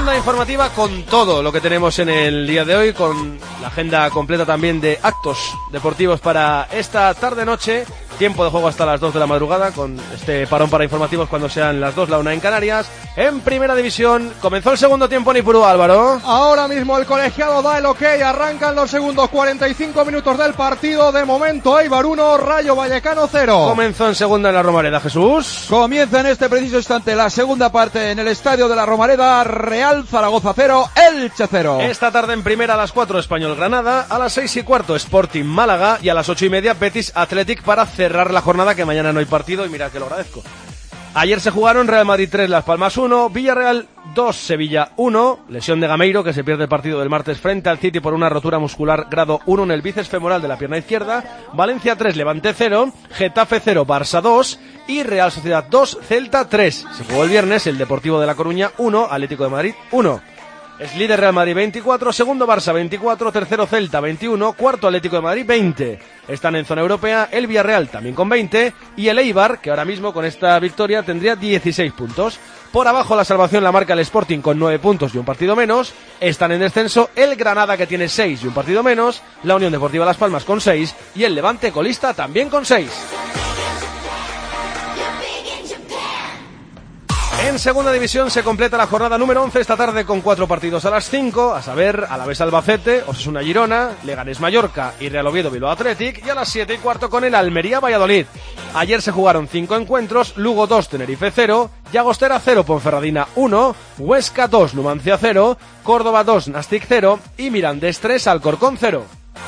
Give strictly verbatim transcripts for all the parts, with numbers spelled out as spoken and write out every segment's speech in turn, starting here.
Agenda informativa con todo lo que tenemos en el día de hoy, con la agenda completa también de actos deportivos para esta tarde-noche. Tiempo de juego hasta las dos de la madrugada, con este parón para informativos cuando sean las dos, la una en Canarias. En primera división, comenzó el segundo tiempo en Ipurúa, Álvaro. Ahora mismo el colegiado da el ok, arrancan los segundos cuarenta y cinco minutos del partido. De momento Eibar uno, Rayo Vallecano cero. Comenzó en segunda en la Romareda, Jesús. Comienza en este preciso instante la segunda parte en el estadio de la Romareda. Real Zaragoza cero, Elche cero. Esta tarde en primera a las cuatro Español Granada, a las seis y cuarto Sporting Málaga y a las ocho y media Betis Athletic para cerrar la jornada, que mañana no hay partido y mira que lo agradezco. Ayer se jugaron Real Madrid tres, Las Palmas uno, Villarreal dos, Sevilla uno, lesión de Gameiro, que se pierde el partido del martes frente al City por una rotura muscular grado uno en el bíceps femoral de la pierna izquierda. Valencia tres, Levante cero, Getafe cero, Barça dos y Real Sociedad dos, Celta tres. Se jugó el viernes el Deportivo de La Coruña uno, Atlético de Madrid uno. Es líder Real Madrid veinticuatro, segundo Barça veinticuatro, tercero Celta veintiuno, cuarto Atlético de Madrid veinte. Están en zona europea el Villarreal también con veinte y el Eibar, que ahora mismo con esta victoria tendría dieciséis puntos. Por abajo la salvación la marca el Sporting con nueve puntos y un partido menos. Están en descenso el Granada, que tiene seis y un partido menos, la Unión Deportiva Las Palmas con seis y el Levante colista también con seis. En segunda división se completa la jornada número once esta tarde con cuatro partidos a las cinco, a saber, Alavés Albacete, Osasuna Girona, Leganés Mallorca y Real Oviedo Bilbao Athletic, y a las siete y cuarto con el Almería Valladolid. Ayer se jugaron cinco encuentros, Lugo dos, Tenerife cero, Llagostera cero, Ponferradina uno, Huesca dos, Numancia cero, Córdoba dos, Nastic cero y Mirandés tres, Alcorcón cero.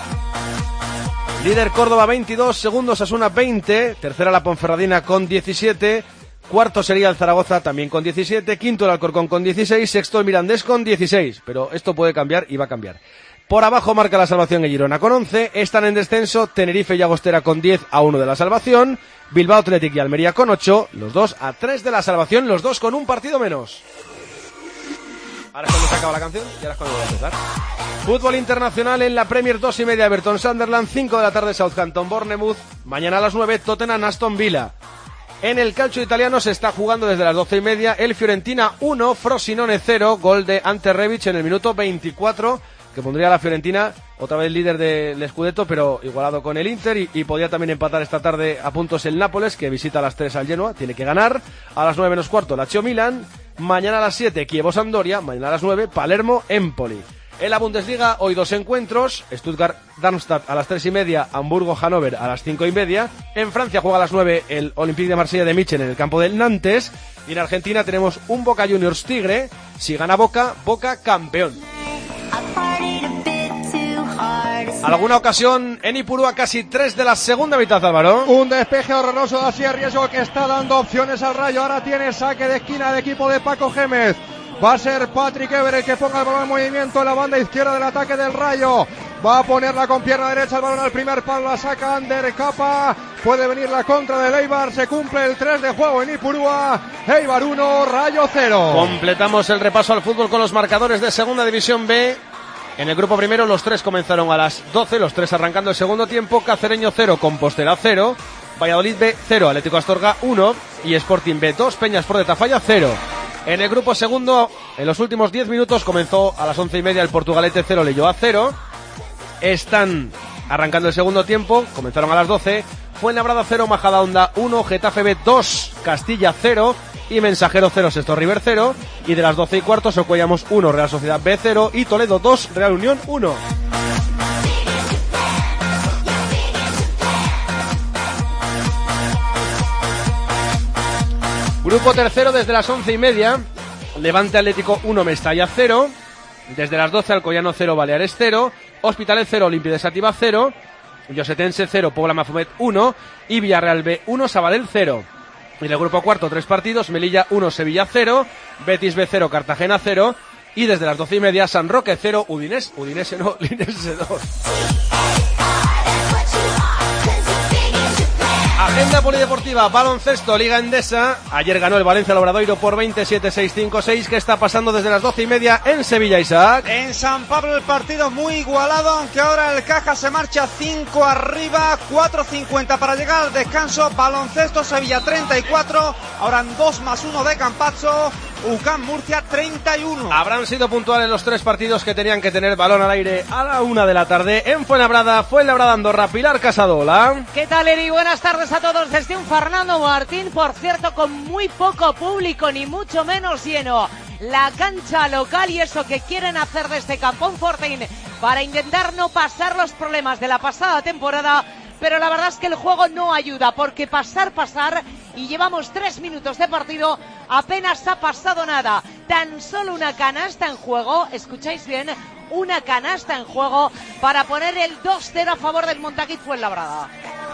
Líder Córdoba veintidós, segundo Osasuna veinte, tercera la Ponferradina con diecisiete, cuarto sería el Zaragoza también con diecisiete, quinto el Alcorcón con dieciséis, sexto el Mirandés con dieciséis, pero esto puede cambiar y va a cambiar. Por abajo marca la salvación el Girona con once, están en descenso Tenerife y Llagostera con diez a uno de la salvación, Bilbao Athletic y Almería con ocho, los dos a tres de la salvación, los dos con un partido menos. Ahora es cuando se acaba la canción y ahora es cuando voy a empezar. Fútbol internacional en la Premier, dos y media Everton Sunderland, cinco de la tarde Southampton Bournemouth, mañana a las nueve Tottenham Aston Villa. En el calcio italiano se está jugando desde las doce y media el Fiorentina uno, Frosinone cero, gol de Ante Rebic en el minuto veinticuatro, que pondría a la Fiorentina otra vez líder del Scudetto, pero igualado con el Inter, y, y podría también empatar esta tarde a puntos el Nápoles, que visita a las tres al Genoa, tiene que ganar. A las nueve menos cuarto Lazio Milan, mañana a las siete Chievo Sampdoria, mañana a las nueve Palermo Empoli. En la Bundesliga, hoy dos encuentros, Stuttgart-Darmstadt a las tres y media, Hamburgo-Hannover a las cinco y media. En Francia juega a las nueve el Olympique de Marsella de Michen en el campo del Nantes. Y en Argentina tenemos un Boca Juniors Tigre, si gana Boca, Boca campeón. ¿Alguna ocasión en Ipurúa? Casi tres de la segunda mitad, Álvaro. Un despeje horroroso de Asier Riesgo, que está dando opciones al Rayo. Ahora tiene saque de esquina del equipo de Paco Gémez. Va a ser Patrick Ever el que ponga el balón en movimiento en la banda izquierda del ataque del Rayo. Va a ponerla con pierna derecha el balón al primer palo, la saca Ander Capa. Puede venir la contra del Eibar, se cumple el tres de juego en Ipurúa. Eibar uno, Rayo cero. Completamos el repaso al fútbol con los marcadores de Segunda División B. En el grupo primero los tres comenzaron a las doce, los tres arrancando el segundo tiempo. Cacereño cero, Compostela cero, Valladolid B cero, Atlético Astorga uno y Sporting B dos, Peñasport de Tafalla cero. En el grupo segundo, en los últimos diez minutos, comenzó a las once y media el Portugalete cero, Leyoa cero. Están arrancando el segundo tiempo, comenzaron a las doce. Fuenlabrada cero, Majadahonda uno, Getafe B dos, Castilla cero y Mensajero cero, Sexto River cero. Y de las doce y cuarto, Socuellamos uno, Real Sociedad B cero y Toledo dos, Real Unión uno. Grupo tercero desde las once y media, Levante Atlético uno, Mestalla cero. Desde las doce, Alcoyano cero, Baleares cero, Hospitalet cero, Olimpia de Sativa cero, Llosetense cero, Pobla Mafumet uno y Villarreal B uno, Sabadell cero. En el grupo cuarto, tres partidos, Melilla uno, Sevilla cero, Betis B cero, Cartagena cero y desde las doce y media, San Roque cero, Udinese, Udinese no, Linense dos. Agenda polideportiva, baloncesto, Liga Endesa. Ayer ganó el Valencia al Obradoiro por veintisiete seis cinco seis. ¿Qué está pasando desde las doce y media en Sevilla, Isaac? En San Pablo el partido muy igualado, aunque ahora el Caja se marcha cinco arriba, cuatro cincuenta para llegar al descanso. Baloncesto, Sevilla treinta y cuatro, ahora dos más uno de Campazzo. U C A M Murcia treinta y uno. Habrán sido puntuales los tres partidos que tenían que tener balón al aire a la una de la tarde en Fuenlabrada, Fuenlabrada Andorra. Pilar Casado, hola. ¿Qué tal, Eri? Buenas tardes a todos desde un Fernando Martín, por cierto, con muy poco público, ni mucho menos lleno. La cancha local y eso que quieren hacer desde Campón Fortín para intentar no pasar los problemas de la pasada temporada, pero la verdad es que el juego no ayuda, porque pasar, pasar, y llevamos tres minutos de partido, apenas ha pasado nada. Tan solo una canasta en juego, escucháis bien, una canasta en juego para poner el dos cero a favor del Montaquit Fuenlabrada.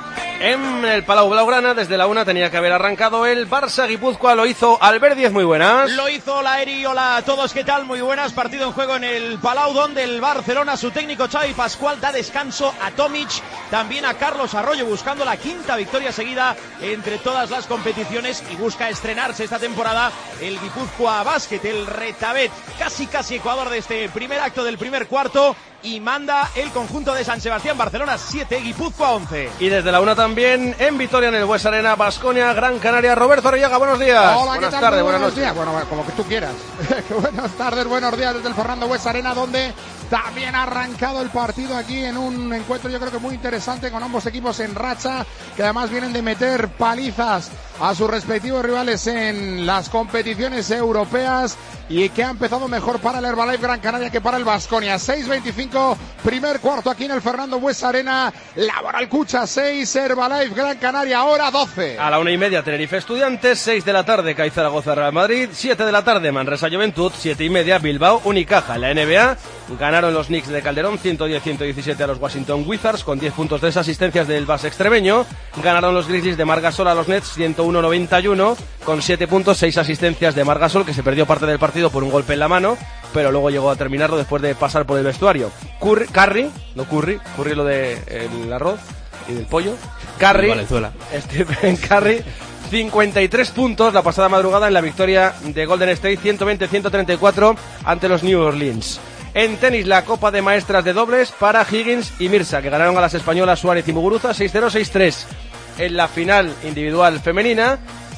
En el Palau Blaugrana, desde la una tenía que haber arrancado el Barça Guipúzcoa, lo hizo Albert Díez, muy buenas. Lo hizo la Eri, hola a todos, ¿qué tal? Muy buenas, partido en juego en el Palau, donde el Barcelona, su técnico Xavi Pascual, da descanso a Tomic, también a Carlos Arroyo, buscando la quinta victoria seguida entre todas las competiciones y busca estrenarse esta temporada el Guipúzcoa Basket, el Retabet, casi casi Ecuador de este primer acto del primer cuarto, y manda el conjunto de San Sebastián. Barcelona siete, Guipúzcoa once. Y desde la una también en Vitoria, en el Bues Arena, Baskonia, Gran Canaria. Roberto Arriaga, buenos días. Hola, buenas ¿qué tal? tardes, buenos buenas días. noches. Bueno, como que tú quieras. Buenas tardes, buenos días desde el Fernando Bues Arena, donde también ha arrancado el partido aquí en un encuentro yo creo que muy interesante, con ambos equipos en racha, que además vienen de meter palizas a sus respectivos rivales en las competiciones europeas, y que ha empezado mejor para el Herbalife Gran Canaria que para el Baskonia. seis veinticinco, primer cuarto aquí en el Fernando Bues Arena. Laboral Cucha seis, Herbalife Gran Canaria ahora doce. A la una y media Tenerife Estudiantes, seis de la tarde CAI Zaragoza Real Madrid, siete de la tarde Manresa Juventud, siete y media Bilbao Unicaja. En la N B A ganaron los Knicks de Calderón ciento diez a ciento diecisiete a los Washington Wizards con diez puntos, tres asistencias del base extremeño. Ganaron los Grizzlies de Marc Gasol a los Nets ciento uno a noventa y uno con siete puntos, seis asistencias de Marc Gasol, que se perdió parte del partido por un golpe en la mano, pero luego llegó a terminarlo después de pasar por el vestuario. Curry, Curry no Curry, Curry lo de el arroz y del pollo. Curry, Valenzuela. Stephen Curry, cincuenta y tres puntos la pasada madrugada en la victoria de Golden State, ciento veinte a ciento treinta y cuatro ante los New Orleans. En tenis, la Copa de Maestras de dobles para Higgins y Mirza, que ganaron a las españolas Suárez y Muguruza seis cero, seis tres. En la final individual femenina,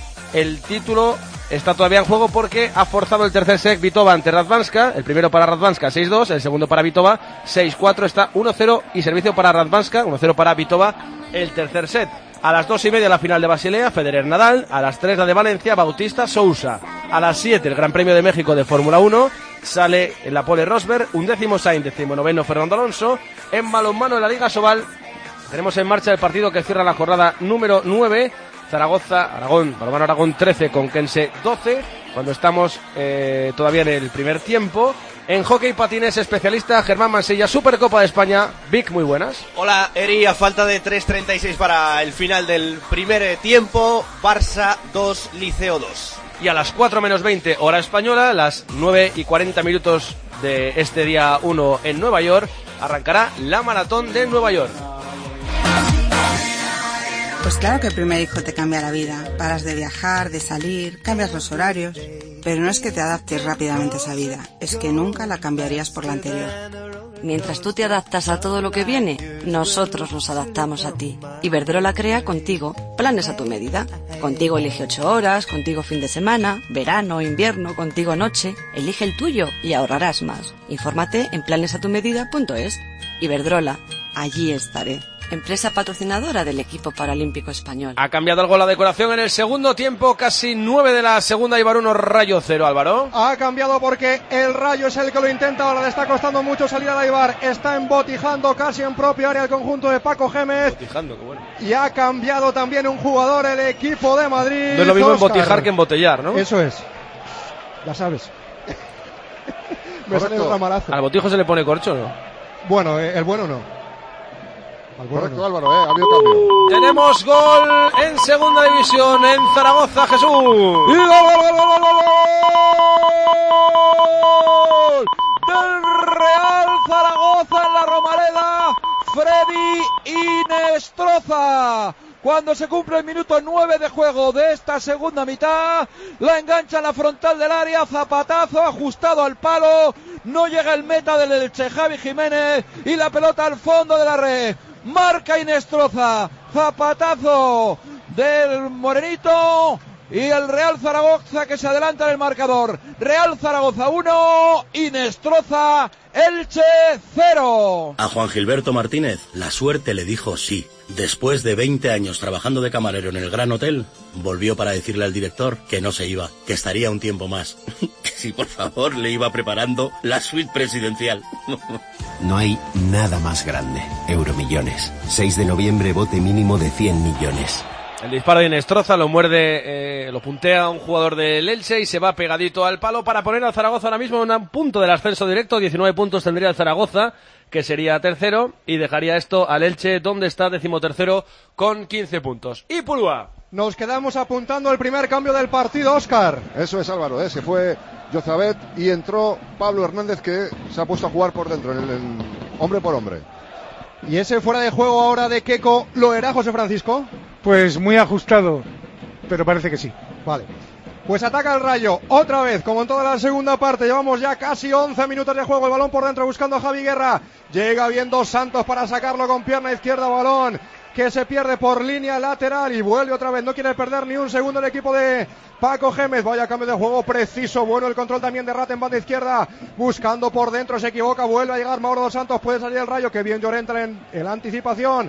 el título está todavía en juego porque ha forzado el tercer set Vitova ante Radvanska, el primero para Radvanska seis dos, el segundo para Vitova seis cuatro, está uno cero y servicio para Radvanska, uno cero para Vitova el tercer set. A las dos y media la final de Basilea, Federer Nadal, a las tres la de Valencia, Bautista Sousa. A las siete el Gran Premio de México de Fórmula uno, sale en la pole Rosberg, undécimo Sainz, decimonoveno Fernando Alonso. En balonmano en la Liga Sobal tenemos en marcha el partido que cierra la jornada número nueve, Zaragoza, Aragón, Balonmano Aragón trece, Conquense doce, cuando estamos eh, todavía en el primer tiempo. En hockey patines, especialista Germán Mansilla, Supercopa de España. Vic, muy buenas. Hola, Eri, a falta de tres treinta y seis para el final del primer tiempo, Barça dos, Liceo dos. Y a las cuatro menos veinte, hora española, las nueve y cuarenta minutos de este día uno en Nueva York, arrancará la maratón de Nueva York. Pues claro que el primer hijo te cambia la vida. Paras de viajar, de salir, cambias los horarios. Pero no es que te adaptes rápidamente a esa vida, es que nunca la cambiarías por la anterior. Mientras tú te adaptas a todo lo que viene, nosotros nos adaptamos a ti. Iberdrola crea contigo planes a tu medida. Contigo elige ocho horas, contigo fin de semana, verano, invierno, contigo noche. Elige el tuyo y ahorrarás más. Infórmate en planes a tu medida punto es. Iberdrola, allí estaré. Empresa patrocinadora del equipo paralímpico español. Ha cambiado algo la decoración en el segundo tiempo, casi nueve de la segunda, Ibar uno, Rayo cero, Álvaro. Ha cambiado porque el Rayo es el que lo intenta, ahora le está costando mucho salir a la Ibar, está embotijando casi en propia área el conjunto de Paco Gémez. Embotijando, qué bueno. Y ha cambiado también un jugador el equipo de Madrid. No es lo mismo Oscar. embotijar que embotellar, ¿no? Eso es, ya sabes. Me sale un ramalazo. ¿Al botijo se le pone corcho o no? Bueno, eh, el bueno no. Correcto, no. Álvaro, eh, ha habido cambio. Tenemos gol en segunda división en Zaragoza, Jesús. ¡Y gol, gol, gol, gol, gol, gol! Del Real Zaragoza en la Romareda, Freddy Inestroza. Cuando se cumple el minuto nueve de juego de esta segunda mitad, la engancha en la frontal del área, zapatazo ajustado al palo, no llega el meta del Elche, Javi Jiménez, y la pelota al fondo de la red. Marca Inestroza, zapatazo del morenito, y el Real Zaragoza que se adelanta en el marcador. Real Zaragoza uno, Inestroza Elche cero. A Juan Gilberto Martínez la suerte le dijo sí. Después de veinte años trabajando de camarero en el Gran Hotel, volvió para decirle al director que no se iba, que estaría un tiempo más. Que si por favor le iba preparando la suite presidencial. No hay nada más grande. Euromillones. seis de noviembre, bote mínimo de cien millones. El disparo de Inestroza lo muerde, eh, lo puntea un jugador del Elche y se va pegadito al palo para poner al Zaragoza ahora mismo en un punto del ascenso directo. diecinueve puntos tendría el Zaragoza, que sería tercero, y dejaría esto al Elche, donde está decimotercero con quince puntos. Y Pulúa. Nos quedamos apuntando el primer cambio del partido, Óscar. Eso es, Álvaro, ¿eh? Se fue Jozabet y entró Pablo Hernández, que se ha puesto a jugar por dentro, en el, en hombre por hombre. Y ese fuera de juego ahora de Keko, ¿lo era, José Francisco? Pues muy ajustado, pero parece que sí. Vale. Pues ataca el Rayo, otra vez, como en toda la segunda parte. Llevamos ya casi once minutos de juego. El balón por dentro buscando a Javi Guerra. Llega bien Dos Santos para sacarlo con pierna izquierda. Balón que se pierde por línea lateral y vuelve otra vez. No quiere perder ni un segundo el equipo de Paco Gémez. Vaya cambio de juego preciso. Bueno el control también de Rata en banda izquierda. Buscando por dentro, se equivoca. Vuelve a llegar Mauro Dos Santos. Puede salir el Rayo. Que bien Llorente en, en la anticipación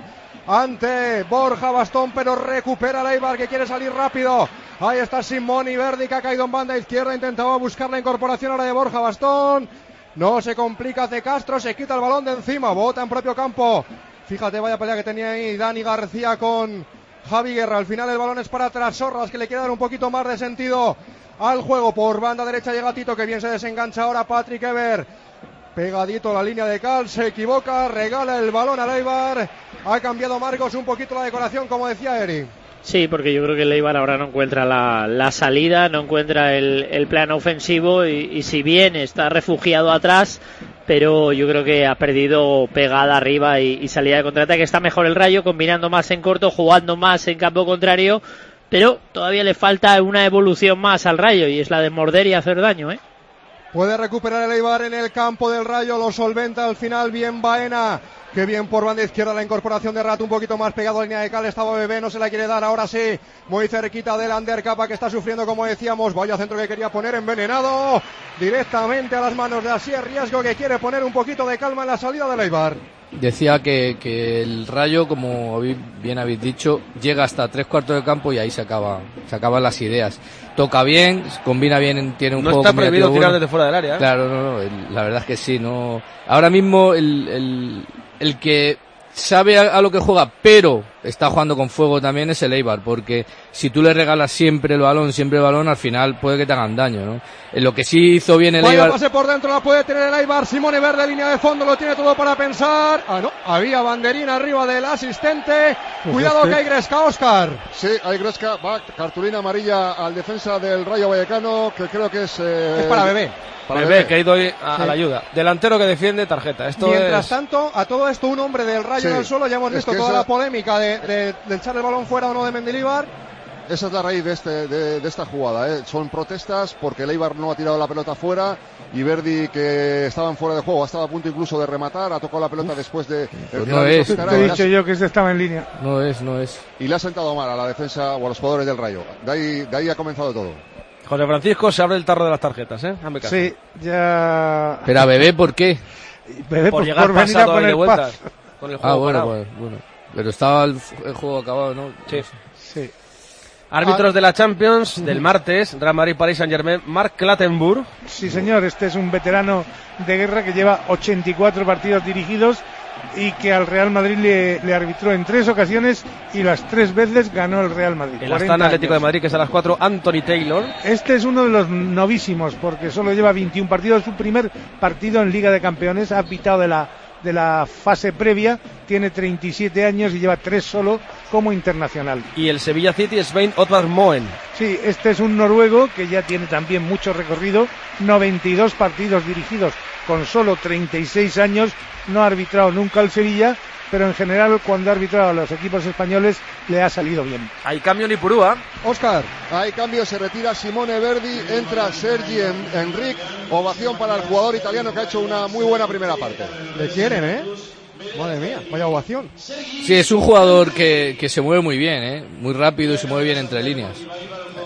ante Borja Bastón, pero recupera el Eibar, que quiere salir rápido. Ahí está Simón Iberdi, que ha caído en banda izquierda. Intentaba buscar la incorporación ahora de Borja Bastón. No se complica de Castro, se quita el balón de encima, bota en propio campo. Fíjate, vaya pelea que tenía ahí Dani García con Javi Guerra. Al final el balón es para Trasorras, que le quiere dar un poquito más de sentido al juego. Por banda derecha llega Tito, que bien se desengancha ahora Patrick Ever. Pegadito a la línea de cal, se equivoca, regala el balón al Eibar. Ha cambiado Marcos un poquito la decoración, como decía Eri. Sí, porque yo creo que el Eibar ahora no encuentra la, la salida, no encuentra el, el plan ofensivo y, y si bien está refugiado atrás, pero yo creo que ha perdido pegada arriba y, y salida de contraataque. Está mejor el Rayo, combinando más en corto, jugando más en campo contrario, pero todavía le falta una evolución más al Rayo y es la de morder y hacer daño, ¿eh? Puede recuperar el Eibar en el campo del Rayo, lo solventa al final bien Baena. Que bien por banda izquierda la incorporación de Rato, un poquito más pegado a la línea de cal, estaba Bebé, no se la quiere dar, ahora sí, muy cerquita del Ander Capa, que está sufriendo, como decíamos. Vaya centro que quería poner envenenado, directamente a las manos de Asier Riesgo, que quiere poner un poquito de calma en la salida del Eibar. Decía que, que el Rayo, como bien habéis dicho, llega hasta tres cuartos de campo y ahí se acaba, se acaban las ideas. Toca bien, combina bien, tiene un no juego está prohibido tirar bueno. desde fuera del área, ¿eh? Claro, no, no, el, la verdad es que sí, no. Ahora mismo el, el, el que sabe a, a lo que juega, pero está jugando con fuego también, es el Eibar, porque si tú le regalas siempre el balón, siempre el balón, al final puede que te hagan daño, ¿no? En lo que sí hizo bien el Vaya Eibar... pase por dentro, la puede tener el Eibar. Simone Verde, línea de fondo, lo tiene todo para pensar. Ah, no, había banderín arriba del asistente. Pues Cuidado este... que hay Gresca, Óscar. Sí, hay Gresca, va cartulina amarilla al defensa del Rayo Vallecano, que creo que es... Eh... Es para Bebé. Para Bebé, Bebé, que ha ido a, sí. a la ayuda. Delantero que defiende, tarjeta. Esto Mientras es... tanto, a todo esto, un hombre del Rayo sí. en el suelo. Ya hemos visto toda esa... la polémica de, de, de echar el balón fuera o no de Mendilibar. Esa es la raíz de, este, de, de esta jugada, ¿eh? Son protestas porque el Eibar no ha tirado la pelota fuera y Verdi, que estaban fuera de juego, estaba a punto incluso de rematar, ha tocado la pelota después de... Pues no es. Te he dicho yo que este estaba en línea. No es, no es. Y le ha sentado mal a la defensa o a los jugadores del Rayo. De ahí, de ahí ha comenzado todo. José Francisco, se abre el tarro de las tarjetas, ¿eh? Hazme caso. Sí, ya... Pero a Bebé, ¿por qué? Bebé, por por, llegar por venir a poner de vueltas. Con el juego ah, bueno, parado. pues, bueno. Pero estaba el, el juego acabado, ¿no? Sí. Sí. Árbitros ah. de la Champions del martes, Real Madrid, Paris Saint-Germain, Marc Clattenburg. Sí, señor, este es un veterano de guerra que lleva ochenta y cuatro partidos dirigidos y que al Real Madrid le, le arbitró en tres ocasiones y las tres veces ganó el Real Madrid. El Astana Atlético de Madrid, que es a las cuatro, Anthony Taylor. Este es uno de los novísimos porque solo lleva veintiún partidos, su primer partido en Liga de Campeones, ha pitado de la de la fase previa, tiene treinta y siete años y lleva tres solo como internacional. Y el Sevilla City es Svein Ottmar Moen. Sí, este es un noruego que ya tiene también mucho recorrido, noventa y dos partidos dirigidos con solo treinta y seis años, no ha arbitrado nunca al Sevilla, pero en general cuando ha arbitrado a los equipos españoles le ha salido bien. Hay cambio en Ipurúa. Óscar. Hay cambio, se retira Simone Verdi, entra Sergi Enric, ovación para el jugador italiano que ha hecho una muy buena primera parte. Le quieren, ¿eh? Madre mía, vaya ovación. Sí, es un jugador que, que se mueve muy bien, ¿eh? Muy rápido y se mueve bien entre líneas.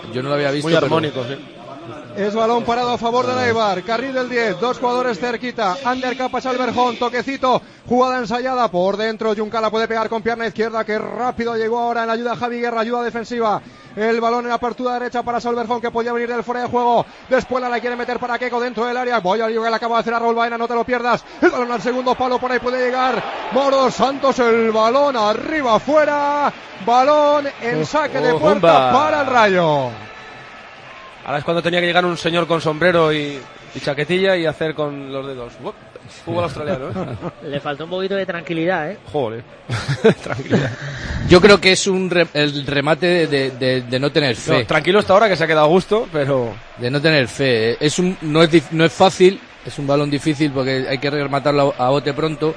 yo no lo había visto. Muy armónico, pero... sí. Es balón parado a favor del Eibar, carril del diez, dos jugadores cerquita, undercap a Salverjón, toquecito, jugada ensayada por dentro, Juncala puede pegar con pierna izquierda, que rápido llegó ahora en la ayuda Javi Guerra, ayuda defensiva, el balón en la apertura derecha para Salverjón, que podía venir del fuera de juego, después la quiere meter para Keco dentro del área, voy a que le acaba de hacer a Raúl Baena, no te lo pierdas, el balón al segundo palo, por ahí puede llegar Moro Santos, el balón arriba afuera, balón en saque de puerta para el Rayo. Ahora es cuando tenía que llegar un señor con sombrero y, y chaquetilla y hacer con los dedos. Uop, fútbol australiano, ¿eh? Le faltó un poquito de tranquilidad, ¿eh? Joder, tranquilidad. Yo creo que es un re, el remate de, de, de no tener fe. No, tranquilo hasta ahora, que se ha quedado a gusto, pero... De no tener fe. Es un, no, es, no es fácil, es un balón difícil porque hay que rematarlo a, a bote pronto.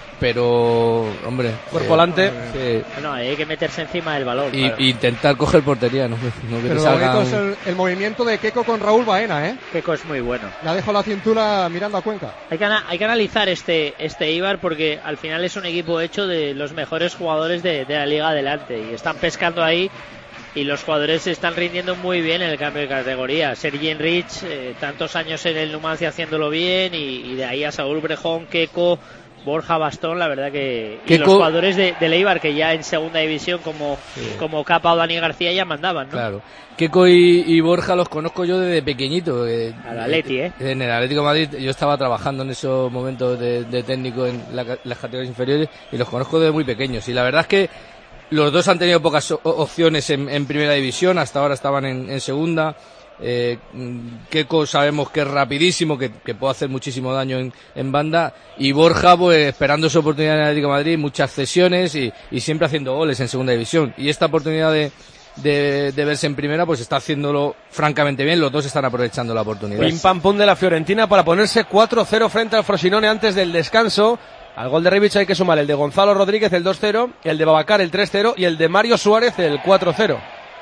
Pero, hombre... Cuerpo delante. Eh, sí. No, hay que meterse encima del balón. Y claro. intentar coger portería, no, no que Pero te lo bonito un... es el, el movimiento de Keco con Raúl Baena, ¿eh? Keco es muy bueno. Le dejo la cintura mirando a Cuenca. Hay que, hay que analizar este, este Eibar porque al final es un equipo hecho de los mejores jugadores de, de la liga adelante y están pescando ahí y los jugadores se están rindiendo muy bien en el cambio de categoría. Sergi Enrich, eh, tantos años en el Numancia haciéndolo bien y, y de ahí a Saúl Brejón, Keco... Borja Bastón, la verdad que y los jugadores de, de Eibar que ya en segunda división como, sí. como Capa o Dani García ya mandaban, ¿no? Claro. Keco y, y Borja los conozco yo desde pequeñito. Eh, Al Atleti, ¿eh? En el Atlético de Madrid yo estaba trabajando en esos momentos de, de técnico en la, las categorías inferiores y los conozco desde muy pequeños. Y la verdad es que los dos han tenido pocas opciones en, en primera división, hasta ahora estaban en, en segunda. Eh, Keco sabemos que es rapidísimo, que, que puede hacer muchísimo daño en, en banda, y Borja pues esperando su oportunidad en el Atlético de Madrid, muchas cesiones y, y siempre haciendo goles en segunda división, y esta oportunidad de, de, de verse en primera pues está haciéndolo francamente bien, los dos están aprovechando la oportunidad. Pim pam pum de la Fiorentina para ponerse cuatro cero frente al Frosinone antes del descanso. Al gol de Rebic hay que sumar el de Gonzalo Rodríguez, el dos cero, el de Babacar, el tres cero, y el de Mario Suárez, el cuatro cero.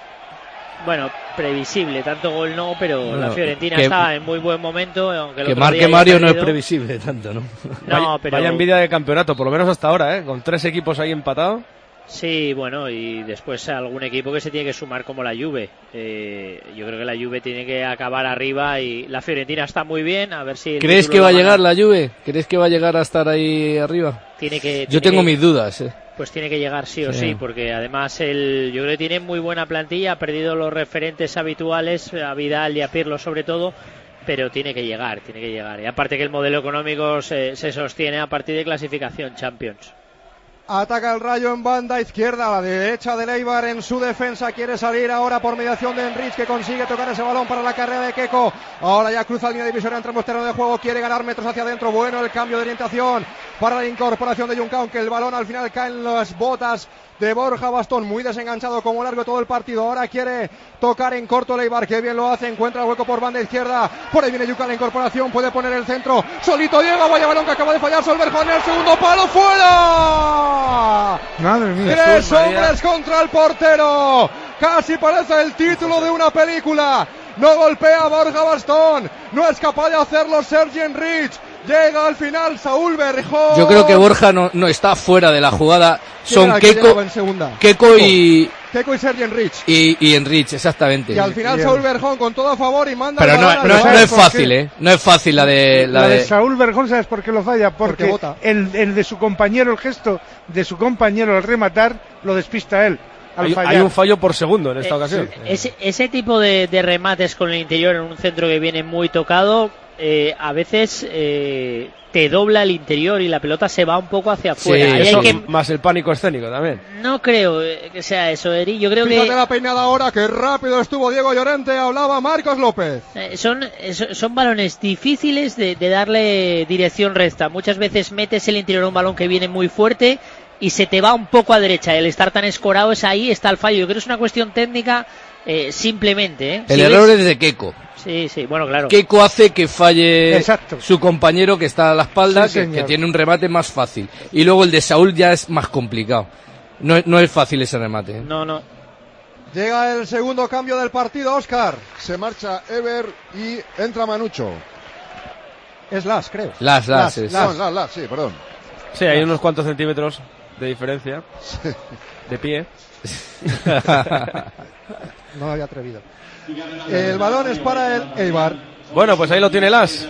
Bueno, previsible, tanto gol no, pero bueno, la Fiorentina que, está en muy buen momento. Aunque el que otro marque día Mario perdido. No es previsible tanto, ¿no? No, vaya, pero... vaya envidia de campeonato, por lo menos hasta ahora, ¿eh? Con tres equipos ahí empatados. Sí, bueno, y después algún equipo que se tiene que sumar como la Juve. Eh, yo creo que la Juve tiene que acabar arriba y la Fiorentina está muy bien, a ver si... ¿Crees que va a llegar la Juve? ¿Crees que va a llegar a estar ahí arriba? Tiene que... Yo tiene tengo que... mis dudas, ¿eh? Pues tiene que llegar sí o sí, sí, porque además el, yo creo que tiene muy buena plantilla, ha perdido los referentes habituales, a Vidal y a Pirlo sobre todo, pero tiene que llegar, tiene que llegar. Y aparte que el modelo económico se, se sostiene a partir de clasificación Champions. Ataca el Rayo en banda izquierda, a la derecha del Eibar en su defensa, quiere salir ahora por mediación de Enrich, que consigue tocar ese balón para la carrera de Keco, ahora ya cruza la línea divisoria, entra en el terreno de juego, quiere ganar metros hacia adentro, bueno el cambio de orientación para la incorporación de Juncao, aunque el balón al final cae en las botas de Borja Bastón, muy desenganchado como largo todo el partido, ahora quiere tocar en corto el Eibar, que bien lo hace, encuentra el hueco por banda izquierda, por ahí viene Juncao, la incorporación, puede poner el centro, solito llega, vaya balón que acaba de fallar, Solberjón en el segundo palo, ¡fuera! Madre mía. Tres Jesús, hombres contra el portero, casi parece el título de una película, no golpea a Borja Bastón, no es capaz de hacerlo Sergi Enrich. Llega al final Saúl Berjón. Yo creo que Borja no, no está fuera de la jugada. Son Keco, Keco y Keco y Sergi Enrich. Y, y Enrich, exactamente. Y al final Bien. Saúl Berjón con todo a favor y manda. Pero el no, balón no, al no es gol. fácil, ¿eh? No es fácil la de la, La de de Saúl Berjón, ¿sabes por qué lo falla? Porque, Porque bota. el, el de su compañero, el gesto de su compañero al rematar, lo despista él. Al Hay, fallar. hay un fallo por segundo en esta Eh, ocasión. sí, ese, ese tipo de, de remates con el interior en un centro que viene muy tocado, eh, a veces eh, te dobla el interior y la pelota se va un poco hacia afuera. Sí, Ahí eso, hay que... más el pánico escénico también. No creo eh, que sea eso, Eri. Yo creo Fíjate que la peinada ahora, que rápido estuvo Diego Llorente, hablaba Marcos López. eh, son, eh, son balones difíciles de, de darle dirección recta. Muchas veces metes el interior a un balón que viene muy fuerte y se te va un poco a derecha. El estar tan escorado es ahí, está el fallo. Yo creo que es una cuestión técnica eh, simplemente. ¿eh? El Si error ves... es de Keco. Sí, sí, bueno, claro. Keco hace que falle Exacto. su compañero que está a la espalda, Sí, que, señor. que tiene un remate más fácil. Y luego el de Saúl ya es más complicado. No, no es fácil ese remate. ¿eh? No, no. Llega el segundo cambio del partido, Óscar. Se marcha Ever y entra Manucho. Es Las, creo. Las, las, es- No, Las, Las, sí, perdón. Sí, hay unos cuantos centímetros de diferencia de pie. no me había atrevido. El balón es para el Eibar. Bueno, pues ahí lo tiene Las.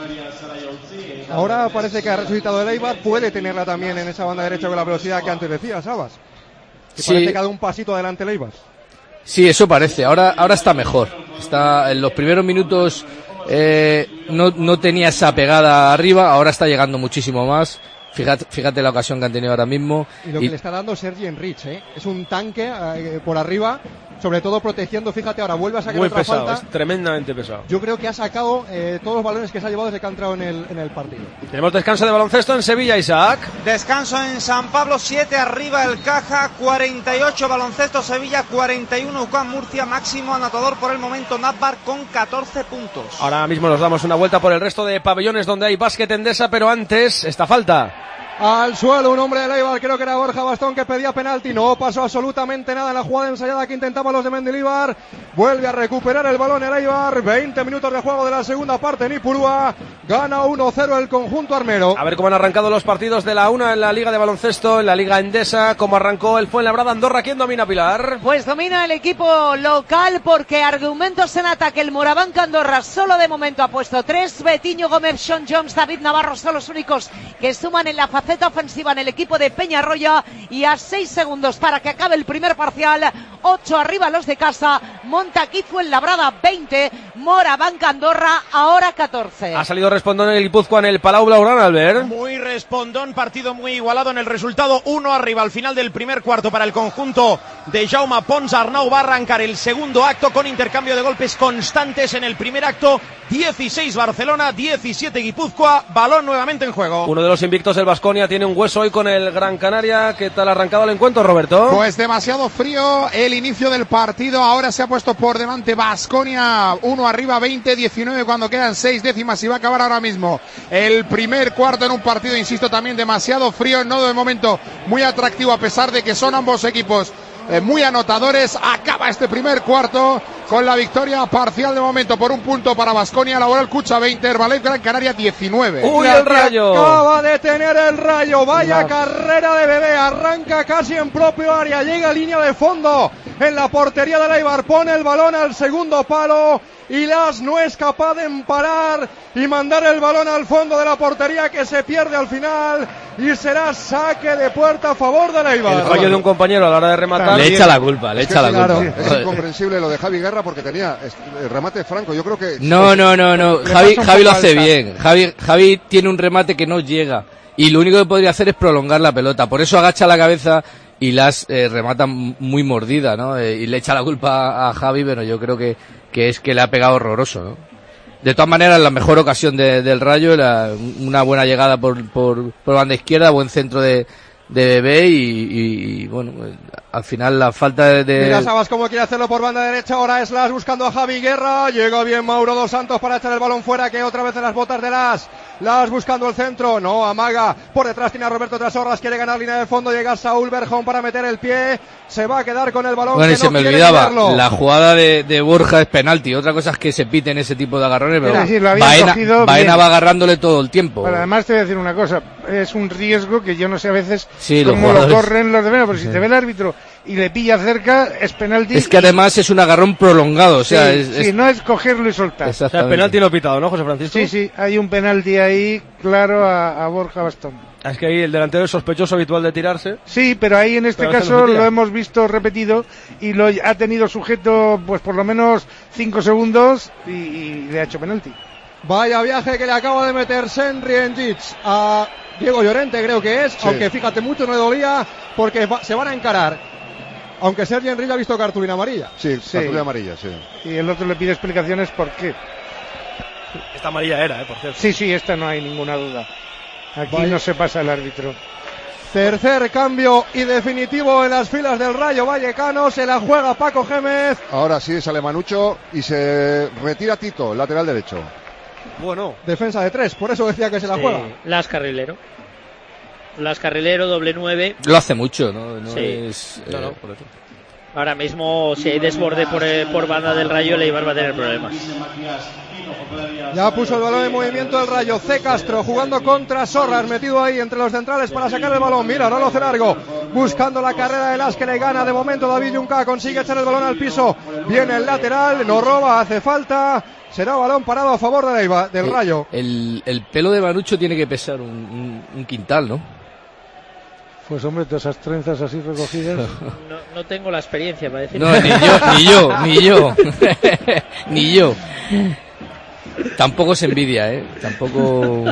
Ahora parece que ha resucitado el Eibar, puede tenerla también en esa banda derecha con la velocidad que antes decía, Sabas. Que Sí. parece que ha dado un pasito adelante el Eibar. Sí, eso parece. Ahora, ahora está mejor. Está en los primeros minutos eh, no, no tenía esa pegada arriba. Ahora está llegando muchísimo más. Fíjate, fíjate la ocasión que han tenido ahora mismo. Y lo que le está dando Sergi Enrich, ¿eh? Es un tanque eh, por arriba, sobre todo protegiendo. Fíjate, ahora vuelve a sacar Muy otra pesado, falta. es tremendamente pesado. Yo creo que ha sacado eh, todos los balones que se ha llevado desde que ha entrado en el, en el partido. Tenemos descanso de baloncesto en Sevilla, Isaac. Descanso en San Pablo, siete arriba el Caja, cuarenta y ocho baloncesto Sevilla, cuarenta y uno U C A M Murcia, máximo anotador por el momento Napbar con catorce puntos. Ahora mismo nos damos una vuelta por el resto de pabellones donde hay básquet Endesa, pero antes esta falta. Al suelo un hombre de Eibar, creo que era Borja Bastón, que pedía penalti. No pasó absolutamente nada en la jugada ensayada que intentaban los de Mendilibar. Vuelve a recuperar el balón el Eibar. veinte minutos de juego de la segunda parte en Ipurúa. Gana uno cero el conjunto armero. A ver cómo han arrancado los partidos de la una en la Liga de Baloncesto, en la Liga Endesa. Cómo arrancó el Fuenlabrada Andorra. ¿Quién domina, Pilar? Pues domina el equipo local porque argumentos en ataque. El Morabanc Andorra solo de momento ha puesto tres. Betiño Gómez, Sean Jones, David Navarro son los únicos que suman en la faceta ofensiva en el equipo de Peñarroya. Y a seis segundos para que acabe el primer parcial, ocho arriba los de casa. Montaquí Fuenlabrada veinte, Morabanc Andorra ahora catorce. Ha salido respondón el Guipúzcoa en el Palau Blaugrana, Albert. Muy respondón, partido muy igualado en el resultado, uno arriba al final del primer cuarto para el conjunto de Jaume Pons. Arnau va a arrancar el segundo acto con intercambio de golpes constantes en el primer acto. dieciséis Barcelona, diecisiete Guipúzcoa, balón nuevamente en juego. Uno de los invictos del Baskonia tiene un hueso hoy con el Gran Canaria. ¿Qué tal ha arrancado el encuentro, Roberto? Pues demasiado frío el inicio del partido. Ahora se ha puesto por delante Baskonia, uno arriba, veinte diecinueve cuando quedan seis décimas y va a acabar ahora mismo el primer cuarto en un partido, insisto, también demasiado frío, no de momento muy atractivo a pesar de que son ambos equipos eh, muy anotadores. Acaba este primer cuarto con la victoria parcial de momento por un punto para Baskonia, Laboral Cucha veinte, Herbalife Gran Canaria diecinueve. ¡Uy, el Rayo! Acaba de tener el Rayo, vaya carrera de bebé, arranca casi en propio área, llega a línea de fondo en la portería del Eibar, pone el balón al segundo palo y Las no es capaz de emparar y mandar el balón al fondo de la portería, que se pierde al final y será saque de puerta a favor del Eibar. El fallo de un compañero a la hora de rematar. Le echa la culpa, le Es echa que, la claro, culpa. es incomprensible lo de Javi Guerra porque tenía el remate franco. Yo creo que No, no, no, no. Le Javi, pasa un Javi lo poco hace alta. bien. Javi, Javi tiene un remate que no llega. Y lo único que podría hacer es prolongar la pelota. Por eso agacha la cabeza y las eh, remata muy mordida, ¿no? Eh, y le echa la culpa a Javi, pero yo creo que, que es que le ha pegado horroroso, ¿no? De todas maneras, la mejor ocasión de, del Rayo era una buena llegada por, por, por banda izquierda, buen centro de, de Bebé y, y, y, bueno, al final la falta de... de... Mira Sabas cómo quiere hacerlo por banda derecha, ahora es Las buscando a Javi Guerra, llega bien Mauro Dos Santos para echar el balón fuera, que otra vez en las botas de Las. Las buscando el centro, no, amaga, por detrás tiene a Roberto Trasorras, quiere ganar línea de fondo, llega Saúl Berjón para meter el pie, se va a quedar con el balón. Bueno, que y se no me quiere olvidaba, meterlo. la jugada de, de Borja es penalti. Otra cosa es que se piten ese tipo de agarrones, pero Mira, sí, lo habían Baena, cogido Baena bien. va agarrándole todo el tiempo. Pero además te voy a decir una cosa, es un riesgo que yo no sé a veces Sí, los cómo lo jugadores- corren los demás, pero si Sí. te ve el árbitro y le pilla cerca, es penalti. Es que además es un agarrón prolongado, o sea, sí, es, sí, es- no es cogerlo y soltar. O sea, penalti no pitado, ¿no, José Francisco? Sí, sí, hay un penalti ahí claro a, a Borja Bastón. Es que ahí el delantero es sospechoso habitual de tirarse. Sí, pero ahí en este Pero este no caso se tira. lo hemos visto repetido y lo ha tenido sujeto pues por lo menos cinco segundos y, y le ha hecho penalti. Vaya viaje que le acaba de meter Senri Enjic a Diego Llorente, creo que es, Sí. aunque fíjate, mucho no le dolía porque va- se van a encarar. Aunque Sergi Enrique ha visto cartulina amarilla. Sí, Sí. cartulina amarilla, sí. Y el otro le pide explicaciones por qué. Esta amarilla era, eh, por cierto. Sí, sí, esta no hay ninguna duda. Aquí Vaya. no se pasa el árbitro. Tercer cambio y definitivo en las filas del Rayo Vallecano, se la juega Paco Gémez. Ahora sí sale Manucho y se retira Tito, lateral derecho. Bueno, defensa de tres, por eso decía que se la Sí, juega. Las Carrilero. Las Carrilero, doble nueve. lo hace mucho, ¿no? No Sí. es, eh, No, no, por eso. Ahora mismo, si hay desborde por, eh, por banda del Rayo, el Eibar va a tener problemas. Ya puso el balón en movimiento el Rayo. C. Castro jugando contra Sorras, metido ahí entre los centrales para sacar el balón. Mira, no lo hace largo, buscando la carrera de Las que le gana. De momento David Junca consigue echar el balón al piso. Viene el lateral, no roba, hace falta. Será balón parado a favor de Eibar, del el, Rayo. El, el pelo de Manucho tiene que pesar un, un, un quintal, ¿no? Pues hombre, todas esas trenzas así recogidas. No, no tengo la experiencia para decir. No, ni yo, ni yo, ni yo. Ni yo. Tampoco se envidia, ¿eh? Tampoco...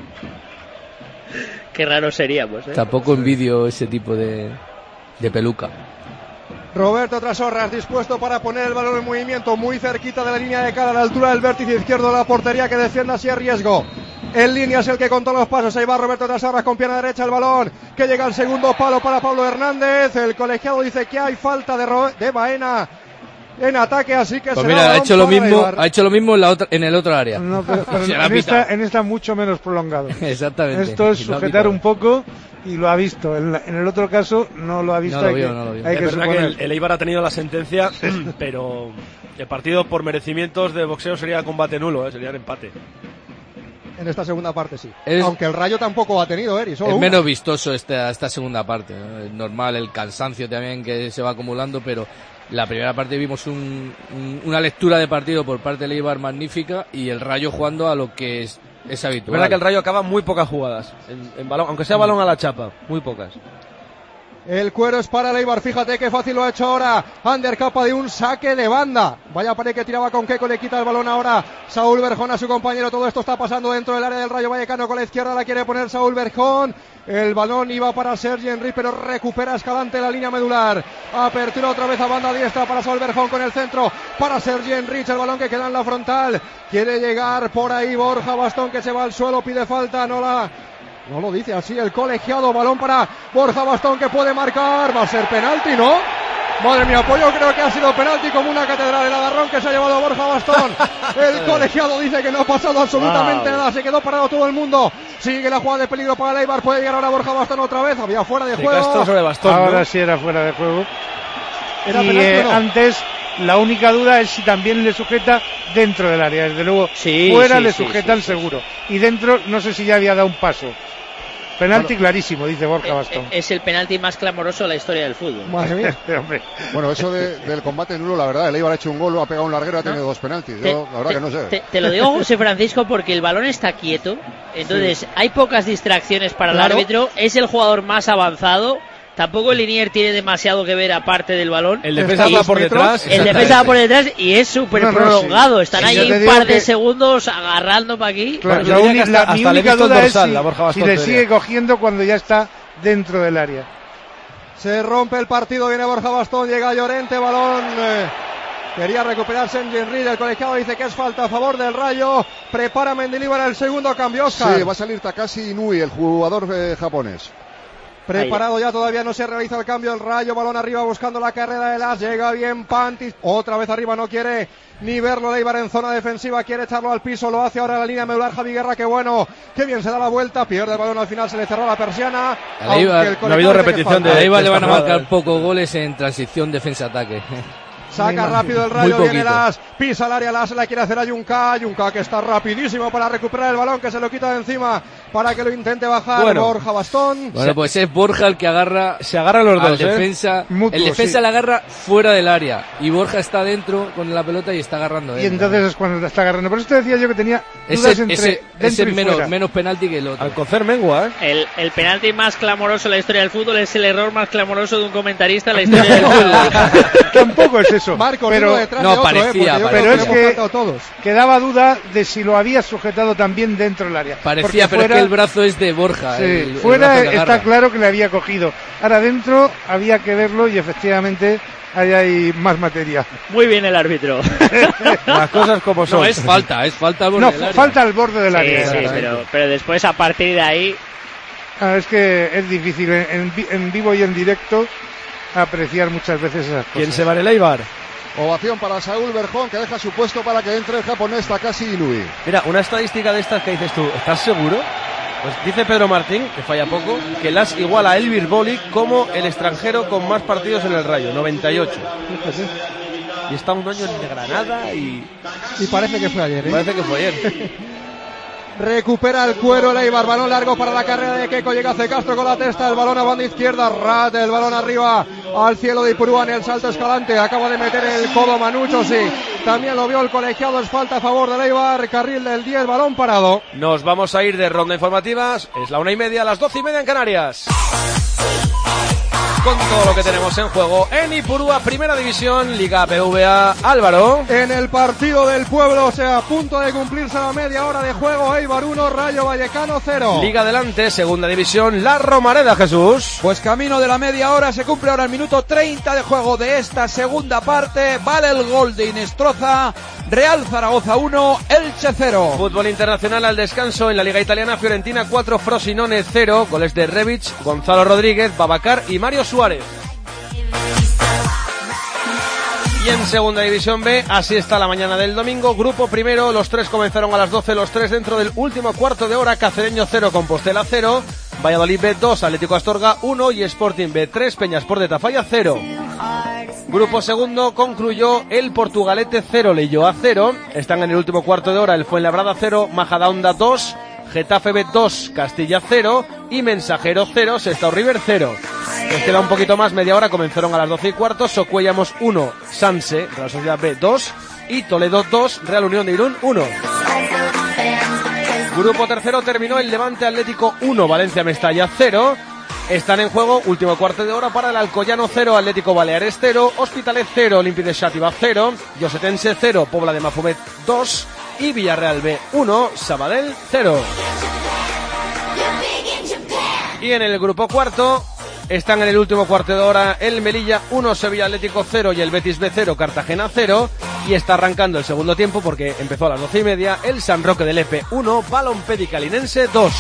Qué raro seríamos, ¿eh? Tampoco envidio ese tipo de, de peluca. Roberto Trasorras dispuesto para poner el balón en movimiento muy cerquita de la línea de cara, a la altura del vértice izquierdo de la portería, que defienda así a riesgo. En línea es el que contó los pasos. Ahí va Roberto Trasorras con pierna derecha, el balón que llega al segundo palo para Pablo Hernández. El colegiado dice que hay falta de, Ro- de Baena en ataque, así que pues será mira, ha hecho lo mismo, Eibar. ha hecho lo mismo en la otra, en el otro área. No, pero, pero en, esta, en esta mucho menos prolongado. Exactamente. Esto es sujetar un poco y lo ha visto. En, la, en el otro caso no lo ha visto. No lo hay vio, que, no lo vio. Hay Es que verdad suponer. que el, el Eibar ha tenido la sentencia, pero el partido por merecimientos de boxeo sería combate nulo, ¿eh? Sería el empate. En esta segunda parte sí. Es- Aunque el Rayo tampoco ha tenido, Eri, solo Es una. menos vistoso esta, esta segunda parte, ¿no? Es normal el cansancio también que se va acumulando, pero la primera parte vimos un, un- una lectura de partido por parte del Eibar magnífica y el Rayo jugando a lo que es, es Es habitual. verdad que el Rayo acaba muy pocas jugadas, en, en balón, aunque sea balón a la chapa, muy pocas. El cuero es para el Eibar, fíjate qué fácil lo ha hecho ahora. Ander capa de un saque de banda. Vaya pared que tiraba con Keco, le quita el balón ahora Saúl Berjón a su compañero. Todo esto está pasando dentro del área del Rayo Vallecano, con la izquierda la quiere poner Saúl Berjón. El balón iba para Sergi Henry, pero recupera Escalante la línea medular. Apertura otra vez a banda diestra para Saúl Berjón con el centro para Sergi Henry. El balón que queda en la frontal. Quiere llegar por ahí Borja Bastón, que se va al suelo, pide falta, no la... No lo dice así el colegiado. Balón para Borja Bastón, que puede marcar. Va a ser penalti, ¿no? Madre mía, pues yo creo que ha sido penalti como una catedral. El agarrón que se ha llevado Borja Bastón. El colegiado dice que no ha pasado absolutamente Wow. nada. Se quedó parado todo el mundo. Sigue la jugada de peligro para el Eibar. Puede llegar ahora Borja Bastón otra vez. Había fuera de Sí, juego. Castro sobre Bastón, Ahora ¿no? sí era fuera de juego. ¿Era y penalti eh, o no? antes la única duda es si también le sujeta dentro del área. Desde luego, Sí, fuera sí, le sí, sujeta sí, el sí. seguro. Y dentro no sé si ya había dado un paso. Penalti clarísimo, dice Borja Eh, Bastón. eh, Es el penalti más clamoroso de la historia del fútbol. Madre mía. Hombre. Bueno, eso de- del combate nulo, la verdad, el Eibar ha hecho un gol, ha pegado un larguero, ha tenido dos penaltis. Te, Yo, la verdad te- que no sé. te- te lo digo, José Francisco, porque el balón está quieto. Entonces, hay pocas distracciones para Claro. el árbitro. Es el jugador más avanzado. Tampoco el Linier tiene demasiado que ver aparte del balón. El defensa Está va dos por metros. detrás. El defensa va por detrás y es súper No, no, prolongado. sí. Están Sí, ahí yo te un digo par de que- segundos agarrando para aquí. Claro, Yo la diría uni- que hasta- la- mi hasta le he única visto el duda dorsal, es a Borja si, Bastón, si le te sigue diría. cogiendo cuando ya está dentro del área. Se rompe el partido, viene Borja Bastón, llega Llorente, balón. eh, quería recuperarse en Henry, el colegiado dice que es falta a favor del Rayo. Prepara Mendilibar el segundo cambio, Oscar. Sí, va a salir Takashi Inui, el jugador eh, japonés. Preparado ya, todavía no se realiza el cambio. El Rayo, balón arriba buscando la carrera de Las. Llega bien Pantis. Otra vez arriba, no quiere ni verlo. Leibar en zona defensiva, quiere echarlo al piso. Lo hace ahora la línea medular. Javi Guerra, qué bueno. Qué bien se da la vuelta. Pierde el balón al final, se le cerró la persiana. Al Eibar, aunque el no ha habido colegiado dice que es repetición falta. de- A Eibar le van a esta jugada, marcar ¿eh? pocos goles en transición defensa-ataque. Saca Muy rápido el muy Rayo, viene poquito. Las, pisa el área, Las la quiere hacer a Yunca, Yunca que está rapidísimo para recuperar el balón, que se lo quita de encima para que lo intente bajar Bueno. Borja Bastón. Bueno, pues es Borja el que agarra Se agarran los al dos, ¿eh? defensa. Mutuo, el defensa sí. la agarra fuera del área y Borja está dentro con la pelota y está agarrando. Y él. entonces es cuando te está agarrando. Por eso te decía yo que tenía ese, dudas entre ese, dentro ese y menos, fuera. menos penalti que el otro. Al cocer mengua, ¿eh? El, el penalti más clamoroso en la historia del fútbol es el error más clamoroso de un comentarista en la historia del fútbol. Tampoco es eso. Marcos pero uno detrás no, de otro, parecía, ¿eh? Porque yo parecía. creo Pero que es hemos que- faltado todos. quedaba duda de si lo había sujetado también dentro del área. Parecía, Porque pero fuera, es que el brazo es de Borja. sí, el- el fuera brazo que está agarra. claro que le había cogido. Ahora dentro había que verlo y efectivamente ahí hay más materia. Muy bien el árbitro. Las cosas como son. No, es falta, es falta al borde No, del área. falta al borde del Sí, área. sí, pero, pero después a partir de ahí Ah, es que es difícil en, en vi- en vivo y en directo apreciar muchas veces esas cosas. ¿Quién se va en el Eibar? Ovación para Saúl Berjón, que deja su puesto para que entre el japonés Takashi Inui. Mira, una estadística de estas que dices tú, ¿estás seguro? Pues dice Pedro Martín, que falla poco, que Las iguala a Elvir Boli como el extranjero con más partidos en el Rayo, noventa y ocho. Y está un año en Granada y... Y parece que fue ayer, ¿eh? Parece que fue ayer. Recupera el cuero el Eibar, balón largo para la carrera de Keco, llega hacia Castro con la testa, el balón a banda izquierda, Rat, el balón arriba al cielo de Ipurúa en el salto escalante, acaba de meter el codo Manucho, sí, también lo vio el colegiado, es falta a favor del Eibar, carril del diez, balón parado. Nos vamos a ir de ronda informativas, es la una y media, las doce y media en Canarias. Con todo lo que tenemos en juego en Ipurúa, Primera División, Liga B V A. Álvaro. En el partido del pueblo, o sea, a punto de cumplirse la media hora de juego, Eibar uno, Rayo Vallecano cero. Liga adelante, Segunda División, La Romareda, Jesús. Pues camino de la media hora, se cumple ahora el minuto treinta de juego de esta segunda parte, vale el gol de Inestroza, Real Zaragoza uno, Elche cero. Fútbol internacional al descanso en la Liga Italiana, Fiorentina cuatro, Frosinone cero, goles de Rebic, Gonzalo Rodríguez, Babacar y Mario Suárez. Y en Segunda División B, así está la mañana del domingo. Grupo primero, los tres comenzaron a las doce, los tres dentro del último cuarto de hora. Cacereño cero, Compostela cero, Valladolid B dos, Atlético Astorga uno y Sporting B tres, Peñasport de Tafalla cero. Grupo segundo concluyó el Portugalete cero, Leioa cero. Están en el último cuarto de hora el Fuenlabrada cero, Majadahonda dos, Getafe B dos, Castilla cero y Mensajero cero, Sestao River cero. Les queda un poquito más, media hora, comenzaron a las doce y cuarto, Socuellamos uno, Sanse, Real Sociedad B dos y Toledo dos, Real Unión de Irún uno. Grupo tercero terminó el Levante Atlético uno, Valencia Mestalla cero. Están en juego, último cuarto de hora para el Alcoyano cero, Atlético Baleares cero, Hospitalet cero, Olympique de Xàtiva cero, Llosetense cero, Pobla de Mafumet dos y Villarreal B uno, Sabadell cero. Y en el grupo cuarto están en el último cuarto de hora el Melilla uno, Sevilla Atlético cero y el Betis B cero, Cartagena cero. Y está arrancando el segundo tiempo porque empezó a las doce y media el San Roque del Lepe uno, Balompédica Linense dos.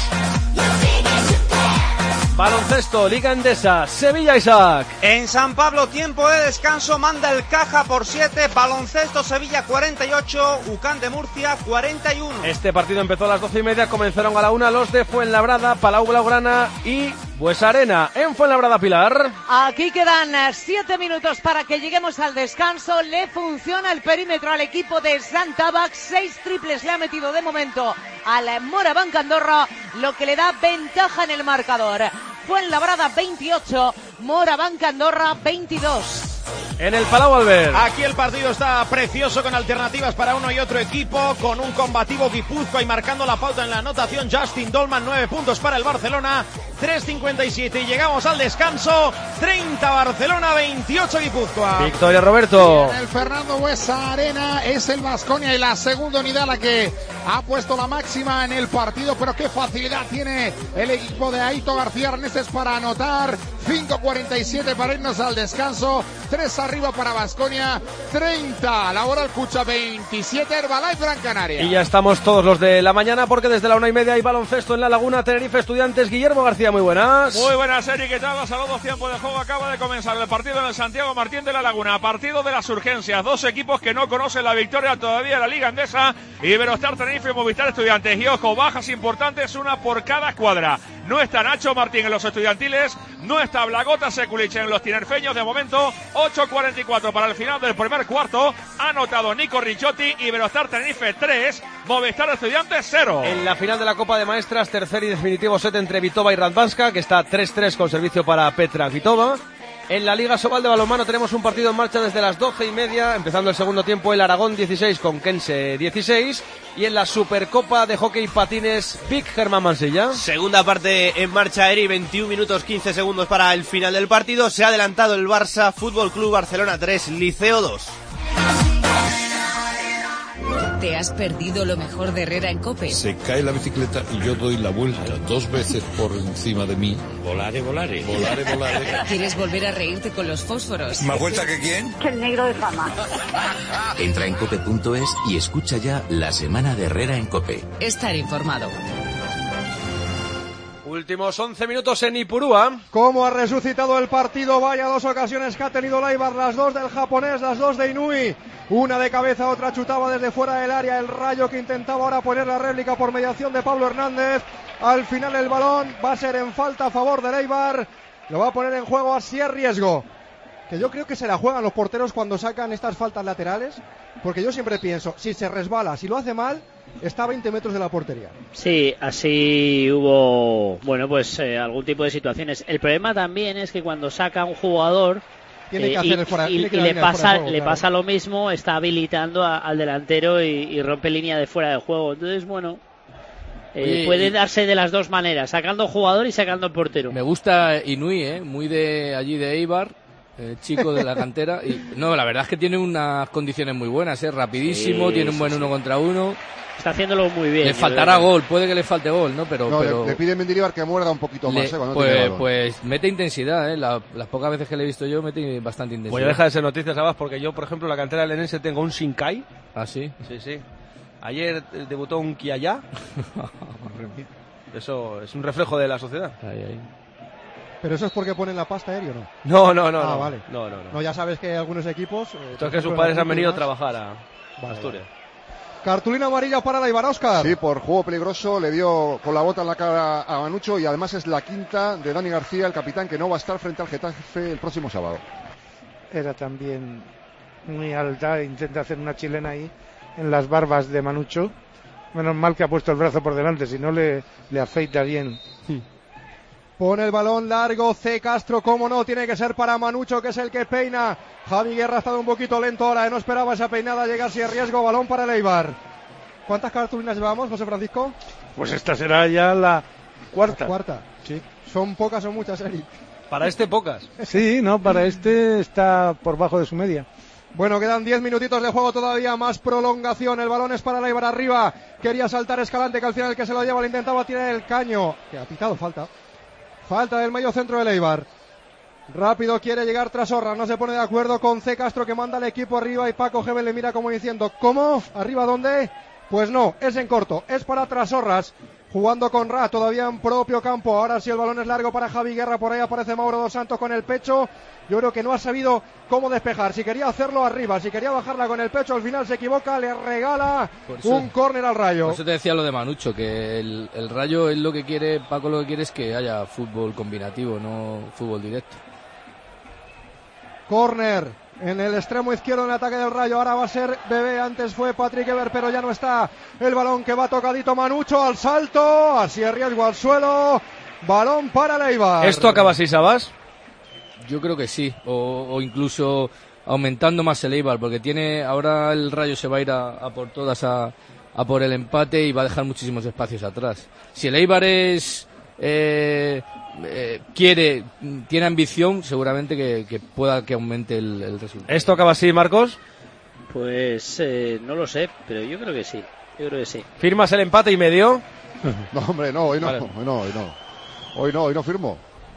Baloncesto, Liga Endesa, Sevilla, Isaac. En San Pablo, tiempo de descanso, manda el Caja por siete, Baloncesto Sevilla cuarenta y ocho, UCAN de Murcia cuarenta y uno. Este partido empezó a las doce y media, comenzaron a la una los de Fuenlabrada, Palau Blaugrana y Buesa Arena. En Fuenlabrada, Pilar. Aquí quedan siete minutos para que lleguemos al descanso. Le funciona el perímetro al equipo de Santabac. Seis triples le ha metido de momento al Moraván Andorra, lo que le da ventaja en el marcador. Fuenlabrada veintiocho, Moraván Andorra veintidós. En el Palau, Albert. Aquí el partido está precioso con alternativas para uno y otro equipo, con un combativo Guipúzcoa y marcando la pauta en la anotación Justin Dolman, nueve puntos para el Barcelona, tres cincuenta y siete y llegamos al descanso, treinta Barcelona, veintiocho Guipúzcoa. Victoria, Roberto. En el Fernando Buesa Arena es el Baskonia y la segunda unidad la que ha puesto la máxima en el partido, pero qué facilidad tiene el equipo de Aito García Arneses para anotar. Cinco cuarenta y siete para irnos al descanso, tres arriba para Baskonia, treinta Laboral Cucha, veintisiete Herbalife Gran Canaria. Y ya estamos todos los de la mañana porque desde la una y media hay baloncesto en La Laguna, Tenerife Estudiantes. Guillermo García, muy buenas. Muy buenas, Eric, ¿qué tal? Los saludos, tiempo de juego, acaba de comenzar el partido en el Santiago Martín de La Laguna, partido de las urgencias, dos equipos que no conocen la victoria todavía en la Liga Endesa, Iberostar Tenerife y Movistar Estudiantes, y ojo, bajas importantes, una por cada escuadra. No está Nacho Martín en los estudiantiles, no está Blagota Sekulic en los tinerfeños. De momento, ocho cuarenta y cuatro para el final del primer cuarto. Ha anotado Nico Ricciotti, Iberostar Tenerife tres, Movistar Estudiantes cero. En la final de la Copa de Maestras, tercer y definitivo set entre Vitova y Radvanska, que está tres tres con servicio para Petra Vitova. En la Liga Sobal de balonmano tenemos un partido en marcha desde las doce y media, empezando el segundo tiempo, el Aragón dieciséis con Kense dieciséis. Y en la Supercopa de Hockey Patines, Vic Germán Mansilla. Segunda parte en marcha, Eri, veintiún minutos quince segundos para el final del partido. Se ha adelantado el Barça, Fútbol Club Barcelona tres, Liceo dos. ¿Te has perdido lo mejor de Herrera en COPE? Se cae la bicicleta y yo doy la vuelta dos veces por encima de mí. Volare, volare. Volare, volare. ¿Quieres volver a reírte con los fósforos? ¿Más vuelta que quién? El negro de fama. Entra en cope punto es y escucha ya la semana de Herrera en COPE. Estar informado. Últimos once minutos en Ipurúa. ¿Cómo ha resucitado el partido? Vaya dos ocasiones que ha tenido Leibar, las dos del japonés, las dos de Inui. Una de cabeza, otra chutaba desde fuera del área. El Rayo que intentaba ahora poner la réplica por mediación de Pablo Hernández. Al final el balón va a ser en falta a favor del Eibar. Lo va a poner en juego Asier Riesgo. Que yo creo que se la juegan los porteros cuando sacan estas faltas laterales. Porque yo siempre pienso, si se resbala, si lo hace mal, está a veinte metros de la portería. Sí, así hubo, bueno, pues eh, algún tipo de situaciones. El problema también es que cuando saca un jugador tiene que eh, hacer y, el fuera, y, tiene que y le pasa juego, le claro. pasa lo mismo, está habilitando a, al delantero y, y rompe línea de fuera de juego. Entonces, bueno, eh, Oye, puede y... darse de las dos maneras, sacando jugador y sacando el portero. Me gusta Inui, ¿eh? Muy de allí de Eibar. Eh, chico de la cantera y no, la verdad es que tiene unas condiciones muy buenas, ¿eh? Rapidísimo, Sí, tiene un sí, buen sí. uno contra uno. Está haciéndolo muy bien. Le faltará gol, puede que le falte gol, ¿no? Pero, No, pero... Le, le pide Mendilibar que muerda un poquito Le, más, ¿eh? Cuando pues, tiene el balón. pues mete intensidad, ¿eh? La, las pocas veces que le he visto yo mete bastante intensidad. Voy a dejar de ser noticias, Abas, porque yo, por ejemplo, en la cantera del Enense tengo un Shinkai. ¿Ah, sí? Sí, sí. Ayer eh, debutó un Kiaya. Eso es un reflejo de la sociedad. Ahí, ahí. Pero eso es porque ponen la pasta aérea, ¿no? No, no, no. Ah, no. vale. No, no, no. No, ya sabes que algunos equipos... Eh, Entonces que sus padres han venido a trabajar a Vale, Asturias. Cartulina amarilla para la Eibar, Óscar. Sí, por juego peligroso le dio con la bota en la cara a Manucho y además es la quinta de Dani García, el capitán, que no va a estar frente al Getafe el próximo sábado. Era también muy alta, intenta hacer una chilena ahí en las barbas de Manucho. Menos mal que ha puesto el brazo por delante, si no le, le afeita bien. Pone el balón largo, C. Castro, cómo no, tiene que ser para Manucho, que es el que peina. Javi Guerra ha estado un poquito lento ahora, ¿eh? No esperaba esa peinada llegar sin riesgo, balón para el Eibar. ¿Cuántas cartulinas llevamos, José Francisco? Pues esta será ya la cuarta. La cuarta, sí. ¿Son pocas o muchas, Eric? Para este pocas. Sí, no, para este está por bajo de su media. Bueno, quedan diez minutitos de juego todavía, más prolongación, el balón es para el Eibar arriba. Quería saltar Escalante, que al final el que se lo lleva lo intentaba tirar el caño. Que ha pitado falta. Falta del medio centro del Eibar. Rápido quiere llegar Trasorra, no se pone de acuerdo con C. Castro, que manda al equipo arriba, y Paco Gebel le mira como diciendo, ¿cómo? ¿Arriba dónde? Pues no, es en corto, es para Trasorras, jugando con Ra, todavía en propio campo. Ahora sí el balón es largo para Javi Guerra, por ahí aparece Mauro Dos Santos con el pecho. Yo creo que no ha sabido cómo despejar, si quería hacerlo arriba, si quería bajarla con el pecho, al final se equivoca, le regala eso, un córner al Rayo. Por eso te decía lo de Manucho, que el, el Rayo es lo que quiere, Paco lo que quiere es que haya fútbol combinativo, no fútbol directo. Córner en el extremo izquierdo en el ataque del Rayo. Ahora va a ser Bebé, antes fue Patrick Ever, pero ya no está. El balón que va tocadito, Manucho al salto, así es riesgo al suelo. Balón para el Eibar. ¿Esto acaba así, Sabas? Yo creo que sí, o, o incluso aumentando más el Eibar, porque tiene ahora el Rayo se va a ir a, a por todas a, a por el empate y va a dejar muchísimos espacios atrás. Si el Eibar es eh, eh, quiere, tiene ambición, seguramente que, que pueda que aumente el, el resultado. ¿Esto acaba así, Marcos? Pues eh, no lo sé, pero yo creo que sí. Yo creo que sí. ¿Firmas el empate y medio? No, hombre, no, hoy no, Vale. hoy no, hoy no. Hoy no, hoy no firmo.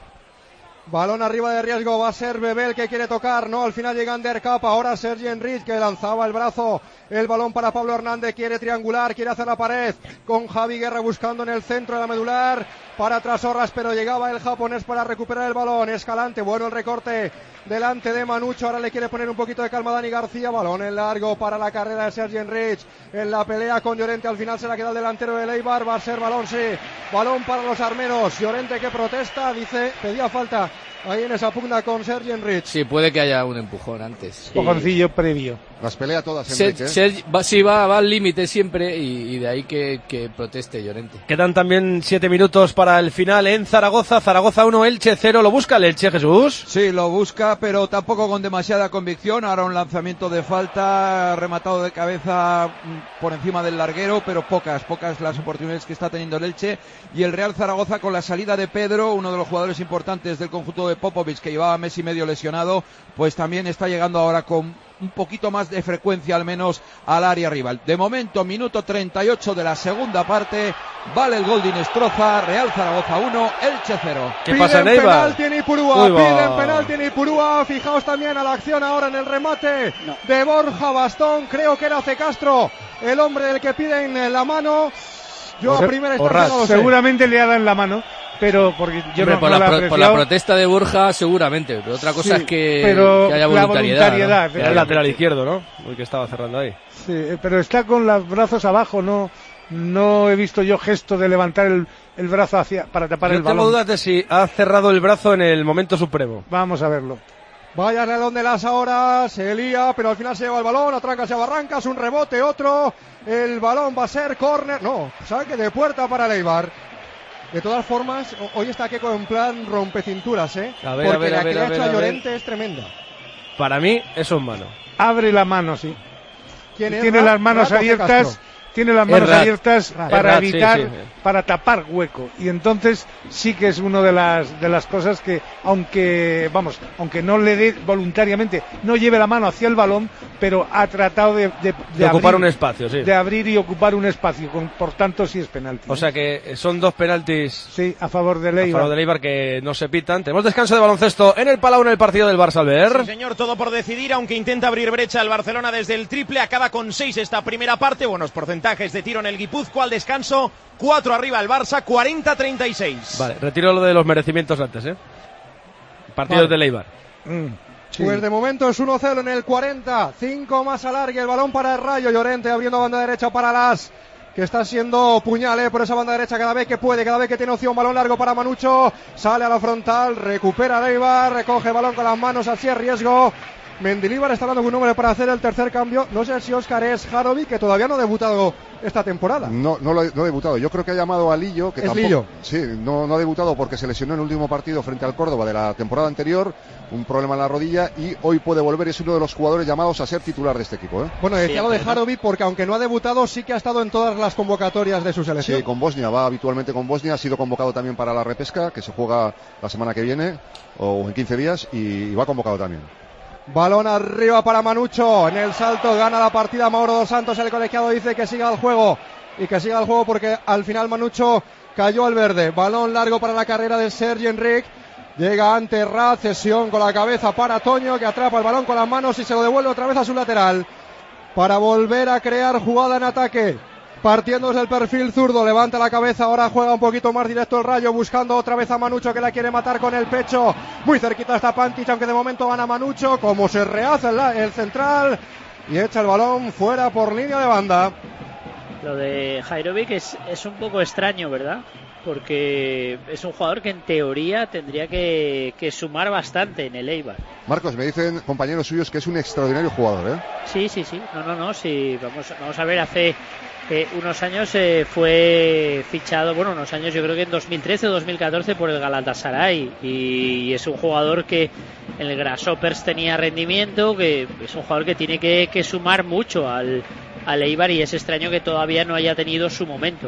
Balón arriba de riesgo, va a ser Bebé el que quiere tocar, no, al final llega Undercap, ahora Sergi Enrich que lanzaba el brazo, el balón para Pablo Hernández, quiere triangular, quiere hacer la pared, con Javi Guerra buscando en el centro de la medular, para Trasorras, pero llegaba el japonés para recuperar el balón, Escalante, bueno el recorte, delante de Manucho, ahora le quiere poner un poquito de calma a Dani García, balón en largo para la carrera de Sergi Enrich, en la pelea con Llorente, al final se la queda el delantero de Eibar, va a ser balón, sí, balón para los armenos, Llorente que protesta, dice, pedía falta, ahí en esa pugna con Sergi Enrich. Sí, puede que haya un empujón antes. Empujoncillo previo. Las pelea todas Ser, Enrique. ¿eh? Ser, va, sí, va, va al límite siempre y, y de ahí que, que proteste Llorente. Quedan también siete minutos para el final en Zaragoza. Zaragoza uno, Elche cero. ¿Lo busca el Elche, Jesús? Sí, lo busca, pero tampoco con demasiada convicción. Ahora un lanzamiento de falta, rematado de cabeza por encima del larguero, pero pocas, pocas las oportunidades que está teniendo el Elche. Y el Real Zaragoza con la salida de Pedro, uno de los jugadores importantes del conjunto de Popovic, que llevaba mes y medio lesionado, pues también está llegando ahora con un poquito más de frecuencia al menos al área rival. De momento, minuto treinta y ocho de la segunda parte, vale el gol de Inestroza, Real Zaragoza uno, Elche cero. ¿Qué Piden pasa, Neibar? penalti en Ipurúa, Uy, va. piden penalti en Ipurúa, fijaos también a la acción ahora en el remate No. de Borja Bastón, creo que era C. Castro, el hombre del que piden la mano. Yo O a sea, primera o instancia Ras. no lo sé. Seguramente le ha dado en la mano, pero porque yo Hombre, no, por, no la la he pro- por la apreciado. protesta de Borja seguramente, pero otra cosa Sí, es que, pero que haya la voluntariedad. voluntariedad, ¿no? efectivamente. Era el lateral izquierdo, ¿no? El que estaba cerrando ahí. Sí, pero está con los brazos abajo, no no he visto yo gesto de levantar el, el brazo hacia para tapar yo el balón. Tengo dudas de si ha cerrado el brazo en el momento supremo. Vamos a verlo. Vaya reloj de las ahora, se lía, pero al final se lleva el balón, atrancas y barrancas, un rebote, otro, el balón va a ser córner, no, saque de puerta para el Eibar. De todas formas, hoy está Keco en plan rompecinturas, ¿eh? A ver, porque a ver, la a ver, que le a ha ver, hecho a a ver. Llorente es tremenda. Para mí, eso es mano. Abre la mano, sí. ¿Quién es? Tiene Rat, las manos Rat o abiertas. Castro? Tiene las manos Rat. abiertas Rat. para Rat, sí, evitar, sí. para tapar hueco. Y entonces sí que es una de las de las cosas que, aunque, vamos, aunque no le dé voluntariamente, no lleve la mano hacia el balón, pero ha tratado de, de, de, De ocupar abrir, un espacio, sí. de abrir y ocupar un espacio. Con, por tanto, sí es penalti. O sea que son dos penaltis. Sí, a favor de A Eibar. favor del Eibar que no se pitan. Tenemos descanso de baloncesto en el Palau en el partido del Barça Albert. Sí, señor, todo por decidir, aunque intenta abrir brecha el Barcelona desde el triple, acaba con seis esta primera parte, buenos porcentajes de tiro en el Guipúzcoa, al descanso, cuatro arriba el Barça, cuarenta a treinta y seis. Vale, retiro lo de los merecimientos antes, ¿eh? Partidos Vale. del Eibar. Mm, sí. Pues de momento es uno cero en el cuarenta, cinco más alargue, el balón para el Rayo, Llorente abriendo banda derecha para Las, que está siendo puñal eh, por esa banda derecha cada vez que puede, cada vez que tiene opción, balón largo para Manucho, sale a la frontal, recupera el Eibar, recoge el balón con las manos, así es riesgo. Mendilibar está dando un número para hacer el tercer cambio. No sé si Óscar es Jarovic, que todavía no ha debutado esta temporada. No, no, lo ha, no ha debutado. Yo creo que ha llamado a Lillo, que ¿Es tampoco, Lillo? Sí, no, no ha debutado porque se lesionó en el último partido frente al Córdoba de la temporada anterior, un problema en la rodilla, y hoy puede volver. Es uno de los jugadores llamados a ser titular de este equipo, ¿eh? Bueno, decía Sí, lo de pero- Jarovic porque aunque no ha debutado, sí que ha estado en todas las convocatorias de su selección. Sí, con Bosnia, va habitualmente con Bosnia, ha sido convocado también para la repesca, que se juega la semana que viene, o en quince días, y, y va convocado también. Balón arriba para Manucho, en el salto gana la partida Mauro dos Santos, el colegiado dice que siga el juego, y que siga el juego porque al final Manucho cayó al verde. Balón largo para la carrera de Sergi Enric, llega ante Rat, cesión con la cabeza para Toño, que atrapa el balón con las manos y se lo devuelve otra vez a su lateral, para volver a crear jugada en ataque. Partiendo desde el perfil zurdo, levanta la cabeza, ahora juega un poquito más directo el Rayo, buscando otra vez a Manucho, que la quiere matar con el pecho. Muy cerquita está Pantic, aunque de momento gana Manucho, como se rehace el, el central, y echa el balón fuera por línea de banda. Lo de Jairovic es, es un poco extraño, ¿verdad? Porque es un jugador que en teoría tendría que, que sumar bastante en el Eibar. Marcos, me dicen compañeros suyos que es un extraordinario jugador, ¿eh? Sí, sí, sí. No, no, no. Sí, vamos, vamos a ver, hace eh, unos años eh, fue fichado, bueno, unos años, yo creo que en dos mil trece o dos mil catorce por el Galatasaray. Y es un jugador que en el Grasshoppers tenía rendimiento, que es un jugador que tiene que, que sumar mucho al, al Eibar, y es extraño que todavía no haya tenido su momento.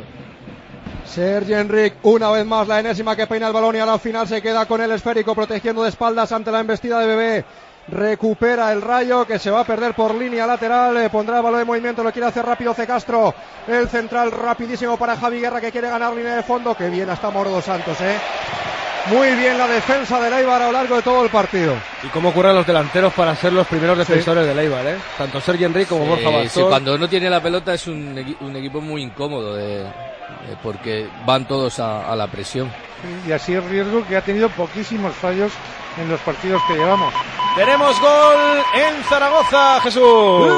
Sergi Enric, una vez más la enésima que peina el balón y ahora al final se queda con el esférico protegiendo de espaldas ante la embestida de Bebé. Recupera el Rayo, que se va a perder por línea lateral, eh, pondrá el balón en movimiento, lo quiere hacer rápido C. Castro, el central rapidísimo para Javi Guerra, que quiere ganar línea de fondo. Que bien hasta Mauro dos Santos, eh. Muy bien la defensa del Eibar a lo largo de todo el partido. Y cómo ocurren los delanteros para ser los primeros defensores del Eibar, ¿eh? Tanto Sergi Enric como Borja Sí, Bastón. sí, cuando no tiene la pelota es un, equi- un equipo muy incómodo de, de- porque van todos a, a la presión. Y así el riesgo que ha tenido poquísimos fallos en los partidos que llevamos. Tenemos gol en Zaragoza, Jesús.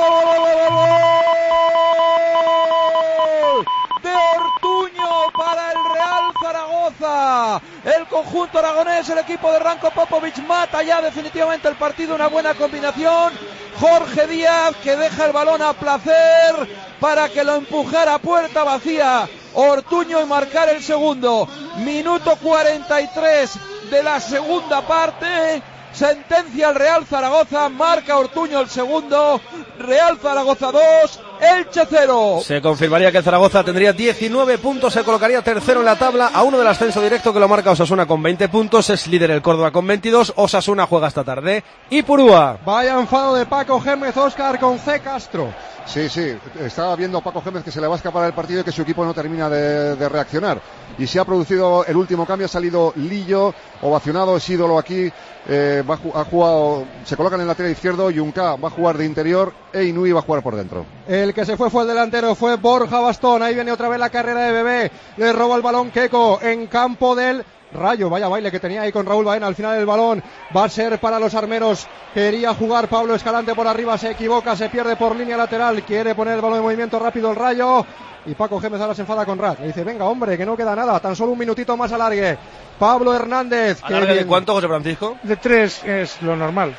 De Ortuño para el Real Zaragoza. El conjunto aragonés, el equipo de Ranko Popovic mata ya definitivamente el partido. Una buena combinación. Jorge Díaz, que deja el balón a placer para que lo empujara a puerta vacía Ortuño y marcar el segundo. Minuto cuarenta y tres de la segunda parte. Sentencia al Real Zaragoza, marca Ortuño el segundo. Real Zaragoza dos, Elche cero. Se confirmaría que el Zaragoza tendría diecinueve puntos, se colocaría tercero en la tabla, a uno del ascenso directo, que lo marca Osasuna con veinte puntos, es líder el Córdoba con veintidós, Osasuna juega esta tarde y Purúa. Vaya enfado de Paco Gémez, Óscar, con C. Castro. Sí, sí, estaba viendo a Paco Gémez que se le va a escapar el partido y que su equipo no termina de, de reaccionar. Y se ha producido el último cambio, ha salido Lillo, ovacionado, es ídolo aquí, eh, va, ha jugado, se coloca en el lateral izquierdo, Yunca va a jugar de interior e Inui va a jugar por dentro. El que se fue fue el delantero, fue Borja Bastón. Ahí viene otra vez la carrera de Bebé, le roba el balón Keco en campo del Rayo, vaya baile que tenía ahí con Raúl Baena al final del balón. Va a ser para los armeros. Quería jugar Pablo Escalante por arriba, se equivoca, se pierde por línea lateral. Quiere poner el balón en movimiento rápido el Rayo. Y Paco Gémez ahora se enfada con Rat. Le dice, venga hombre, que no queda nada, tan solo un minutito más alargue. Pablo Hernández. ¿Alargue de cuánto, José Francisco? De tres es lo normal.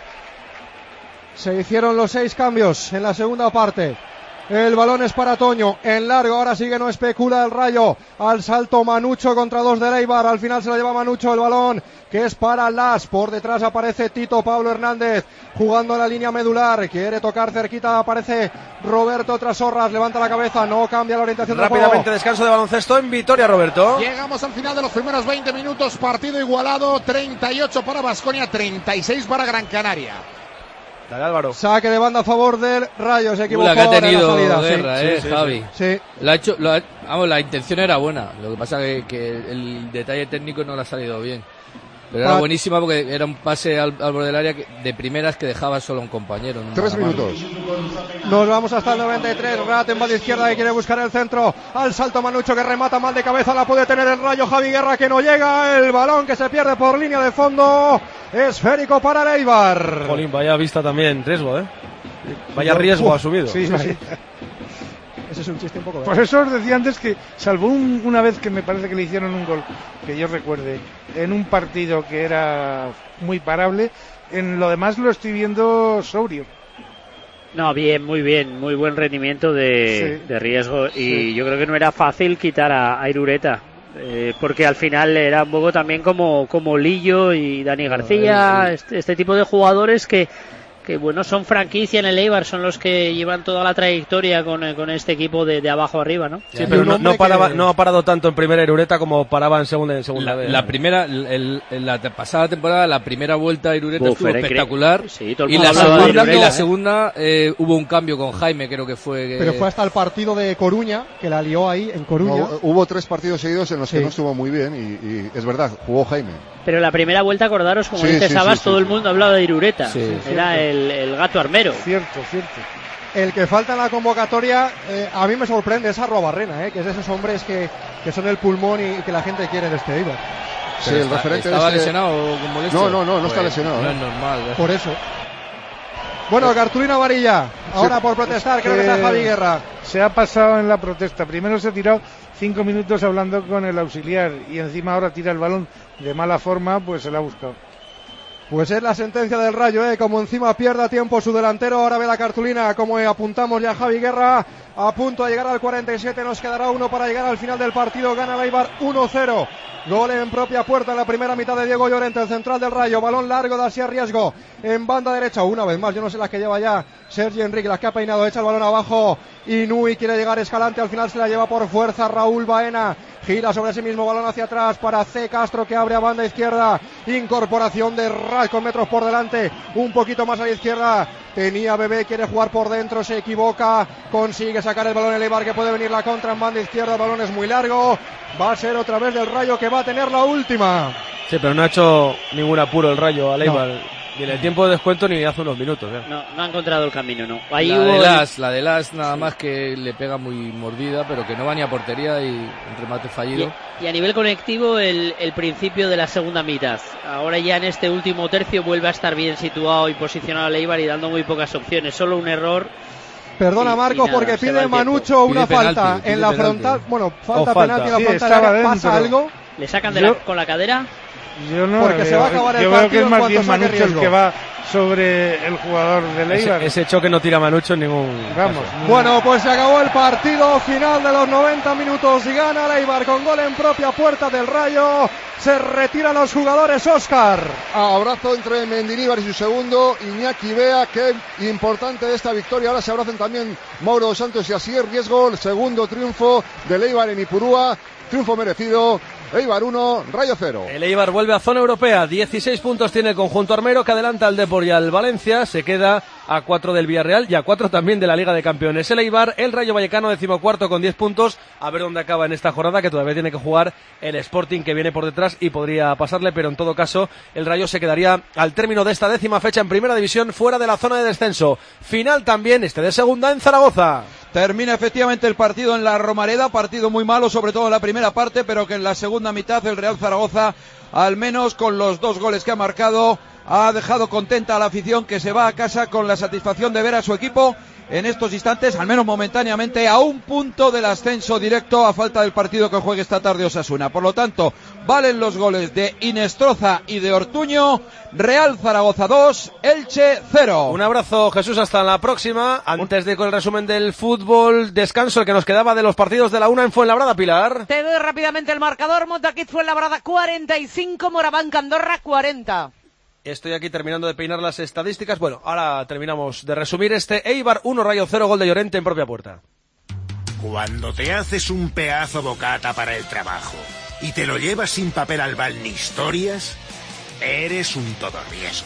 Se hicieron los seis cambios en la segunda parte. El balón es para Toño, en largo, ahora sigue, no especula el Rayo, al salto Manucho contra dos de Eibar, al final se lo lleva Manucho el balón, que es para Las, por detrás aparece Tito Pablo Hernández, jugando en la línea medular, quiere tocar cerquita, aparece Roberto Trasorras, levanta la cabeza, no cambia la orientación del juego. Rápidamente descanso de baloncesto en Vitoria, Roberto. Llegamos al final de los primeros veinte minutos, partido igualado, treinta y ocho para Baskonia, treinta y seis para Gran Canaria. Dale, Álvaro. Saque de banda a favor del Rayo, se equivocó. La que ha tenido en la salida. Guerra, sí, eh, sí, Javi. Sí. Lo ha hecho, lo ha, vamos, la intención era buena. Lo que pasa que, que el detalle técnico no le ha salido bien. Pero era Pa- buenísima porque era un pase al, al borde del área que, de primeras que dejaba solo a un compañero. ¿no? Tres minutos. Nos vamos hasta el noventa y tres. Rat en banda izquierda que quiere buscar el centro. Al salto Manucho que remata mal de cabeza. La puede tener el Rayo. Javi Guerra que no llega. El balón que se pierde por línea de fondo. Esférico para el Eibar. Jolín, vaya vista también, riesgo, ¿eh? Vaya riesgo asumido. Sí, sí, sí. Ese es un chiste un poco. Por eso os decía antes que, salvo un, una vez que me parece que le hicieron un gol, que yo recuerde, en un partido que era muy parable, en lo demás lo estoy viendo sobrio. No, bien, muy bien, muy buen rendimiento de, Sí. de riesgo y Sí. yo creo que no era fácil quitar a, a Irureta. Eh, porque al final era un poco también como, como Lillo y Dani García, este, este tipo de jugadores que, que bueno, son franquicia en el Eibar, son los que llevan toda la trayectoria con, con este equipo de, de abajo arriba, ¿no? Sí, pero no, no, paraba, no ha parado tanto en primera Irureta como paraba en segunda en segunda La, vez. la primera, el, el- la te- pasada temporada, la primera vuelta a Irureta Uf, estuvo era incre- espectacular. Sí, todo el y, mundo la hablaba de segunda, y Irureta. la segunda eh, hubo un cambio con Jaime, creo que fue. que- Pero fue hasta el partido de Coruña, que la lió ahí en Coruña. No, hubo tres partidos seguidos en los que Sí. no estuvo muy bien y, y es verdad, jugó Jaime. Pero la primera vuelta, acordaros, como Sí, dice sí, Sabas, sí, todo sí, el mundo hablaba de Irureta. Sí. Era el, el gato armero. Cierto, cierto. El que falta en la convocatoria, eh, a mí me sorprende, es Arrobarrena, eh, que es de esos hombres que, que son el pulmón y, y que la gente quiere de este Eibar. Sí, Pero el está- referente ¿Estaba de ese- lesionado o con molestia? No, no, no, no está Pues, lesionado, No ¿eh? es normal. ¿eh? Por eso. Bueno, cartulina amarilla. Ahora por protestar, creo que está Javi Guerra. Se ha pasado en la protesta. Primero se ha tirado cinco minutos hablando con el auxiliar y encima ahora tira el balón de mala forma, pues se la ha buscado. Pues es la sentencia del Rayo, eh, como encima pierda tiempo su delantero, ahora ve la cartulina, como apuntamos ya Javi Guerra, a punto de llegar al cuarenta y siete, nos quedará uno para llegar al final del partido, gana el Eibar uno cero, gol en propia puerta en la primera mitad de Diego Llorente, el central del Rayo, balón largo de Asier Riesgo, en banda derecha, una vez más, yo no sé las que lleva ya Sergi Enrique, las que ha peinado, echa el balón abajo, Inui quiere llegar Escalante, al final se la lleva por fuerza Raúl Baena, gira sobre sí mismo, balón hacia atrás para C. Castro que abre a banda izquierda, incorporación de Raz con metros por delante, un poquito más a la izquierda, tenía Bebé, quiere jugar por dentro, se equivoca, consigue sacar el balón el Eibar que puede venir la contra en banda izquierda, el balón es muy largo, va a ser otra vez del Rayo que va a tener la última. Sí, pero no ha hecho ningún apuro el Rayo al Eibar. Ni en el tiempo de descuento ni hace unos minutos. ¿eh? No, no ha encontrado el camino, no. Ahí la, hubo de el- las, la de las nada más que le pega muy mordida, pero que no va ni a portería y un remate fallido. Y, y a nivel conectivo, el, el principio de la segunda mitad. Ahora ya en este último tercio vuelve a estar bien situado y posicionado el Eibar y dando muy pocas opciones. Solo un error. Perdona Y- y Marcos nada, porque se va pide el Manucho tiempo. una Pide penalti, falta pide en la penalti. frontal, bueno, falta O falta. penalti en la Sí, frontal, estaba del área. dentro. ¿Pasa algo? ¿Le sacan de Yo- la- con la cadera? Yo no, Porque se yo- va a acabar el yo veo partido que es en más cuanto bien saque Manucho el riesgo. que va sobre el jugador del Eibar. Ese, ese choque no tira Manucho en ningún Vamos. caso. Bueno, pues se acabó el partido final de los noventa minutos y gana el Eibar con gol en propia puerta del Rayo. Se retiran los jugadores, Óscar. Abrazo entre Mendilibar y su segundo, Iñaki Bea, qué importante de esta victoria. Ahora se abrazan también Mauro Santos y Asier Riesgo, el segundo triunfo del Eibar en Ipurúa, triunfo merecido. Eibar uno, Rayo cero. El Eibar vuelve a zona europea, dieciséis puntos tiene el conjunto armero que adelanta al Depor y al Valencia, se queda a cuatro del Villarreal y a cuatro también de la Liga de Campeones. El Eibar, el Rayo Vallecano decimocuarto con diez puntos, a ver dónde acaba en esta jornada que todavía tiene que jugar el Sporting que viene por detrás y podría pasarle, pero en todo caso el Rayo se quedaría al término de esta décima fecha en Primera División fuera de la zona de descenso. Final también este de segunda en Zaragoza. Termina efectivamente el partido en la Romareda, partido muy malo, sobre todo en la primera parte, pero que en la segunda mitad el Real Zaragoza, al menos con los dos goles que ha marcado, ha dejado contenta a la afición, que se va a casa con la satisfacción de ver a su equipo en estos instantes, al menos momentáneamente, a un punto del ascenso directo a falta del partido que juegue esta tarde Osasuna. Por lo tanto, valen los goles de Inestroza y de Ortuño. Real Zaragoza dos, Elche cero. Un abrazo, Jesús, hasta la próxima. Antes de con el resumen del fútbol, descanso el que nos quedaba de los partidos de la una en Fuenlabrada, Pilar. Te doy rápidamente el marcador. Montaquit Fuenlabrada cuarenta y cinco, Moraván Andorra cuarenta. Estoy aquí terminando de peinar las estadísticas. Bueno, ahora terminamos de resumir este. Eibar uno, Rayo cero, gol de Llorente en propia puerta. Cuando te haces un pedazo bocata para el trabajo y te lo llevas sin papel albal ni historias, eres un todorriesgo.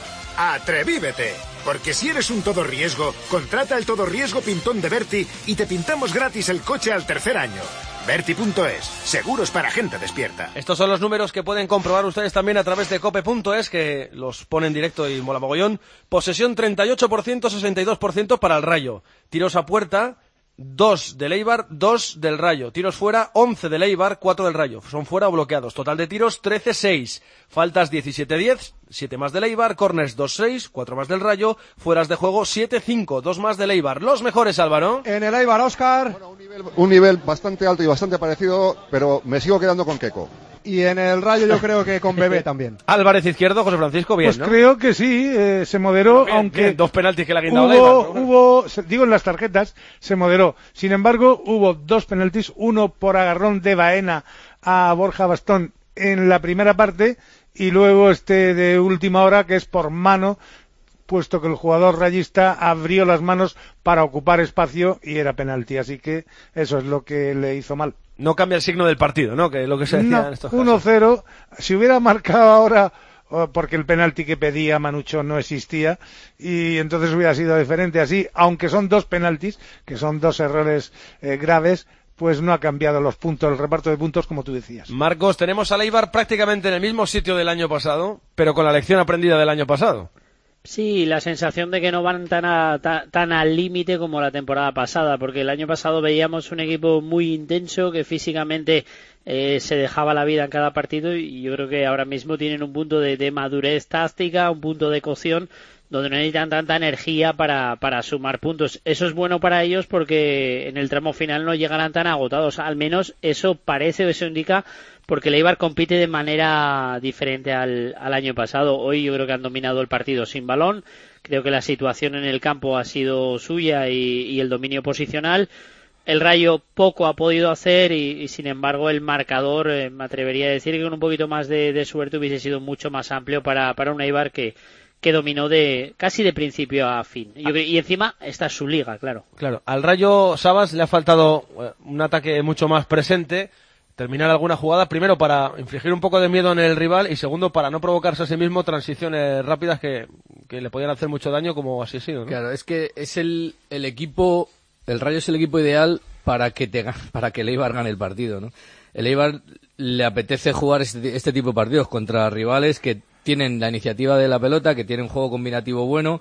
¡Atrevívete! Porque si eres un todorriesgo, contrata el todorriesgo pintón de Berti y te pintamos gratis el coche al tercer año. Berti punto es, seguros para gente despierta. Estos son los números que pueden comprobar ustedes también a través de cope punto es, que los pone en directo y mola mogollón. Posesión treinta y ocho por ciento, sesenta y dos por ciento para el Rayo. Tiros a puerta, dos del Eibar, dos del Rayo. Tiros fuera, once del Eibar, cuatro del Rayo. Son fuera o bloqueados. Total de tiros, trece seis. Faltas diecisiete diez, siete más del Eibar. Corners dos seis, cuatro más del Rayo. Fueras de juego siete cinco, dos más del Eibar. Los mejores, Álvaro. En el Eibar, Óscar. Bueno, un, nivel, un nivel bastante alto y bastante parecido, pero me sigo quedando con Keco. Y en el Rayo yo creo que con Bebé también. Álvarez izquierdo, José Francisco, bien, pues ¿no? Creo que sí, eh, se moderó, bien, aunque... Bien, dos penaltis que le ha guindado hubo, el Eibar, ¿no? hubo, digo en las tarjetas, se moderó. Sin embargo, hubo dos penaltis, uno por agarrón de Baena a Borja Bastón en la primera parte, y luego este de última hora, que es por mano, puesto que el jugador rayista abrió las manos para ocupar espacio y era penalti. Así que eso es lo que le hizo mal. No cambia el signo del partido, ¿no? Que es lo que se decía no, en estos casos. uno cero. Si hubiera marcado ahora, porque el penalti que pedía Manucho no existía, y entonces hubiera sido diferente así, aunque son dos penaltis, que son dos errores eh, graves, pues no ha cambiado los puntos, el reparto de puntos, como tú decías. Marcos, tenemos al Eibar prácticamente en el mismo sitio del año pasado, pero con la lección aprendida del año pasado. Sí, la sensación de que no van tan, a, tan, tan al límite como la temporada pasada, porque el año pasado veíamos un equipo muy intenso que físicamente eh, se dejaba la vida en cada partido, y yo creo que ahora mismo tienen un punto de, de madurez táctica, un punto de cocción donde no necesitan tanta energía para, para sumar puntos. Eso es bueno para ellos porque en el tramo final no llegarán tan agotados, al menos eso parece o eso indica, porque el Eibar compite de manera diferente al, al año pasado. Hoy yo creo que han dominado el partido sin balón, creo que la situación en el campo ha sido suya y, y el dominio posicional. El Rayo poco ha podido hacer y, y sin embargo el marcador, eh, me atrevería a decir que con un poquito más de, de suerte hubiese sido mucho más amplio para, para un Eibar que que dominó de casi de principio a fin. Yo creo, y encima esta es su liga, claro. Claro, al Rayo Sabas le ha faltado un ataque mucho más presente, terminar alguna jugada, primero para infligir un poco de miedo en el rival y segundo para no provocarse a sí mismo transiciones rápidas que, que le podían hacer mucho daño, como así ha sido, ¿no? Claro, es que es el, el equipo, el Rayo es el equipo ideal para que te para que el Eibar gane el partido, ¿no? El Eibar le apetece jugar este, este tipo de partidos contra rivales que tienen la iniciativa de la pelota, que tienen juego combinativo bueno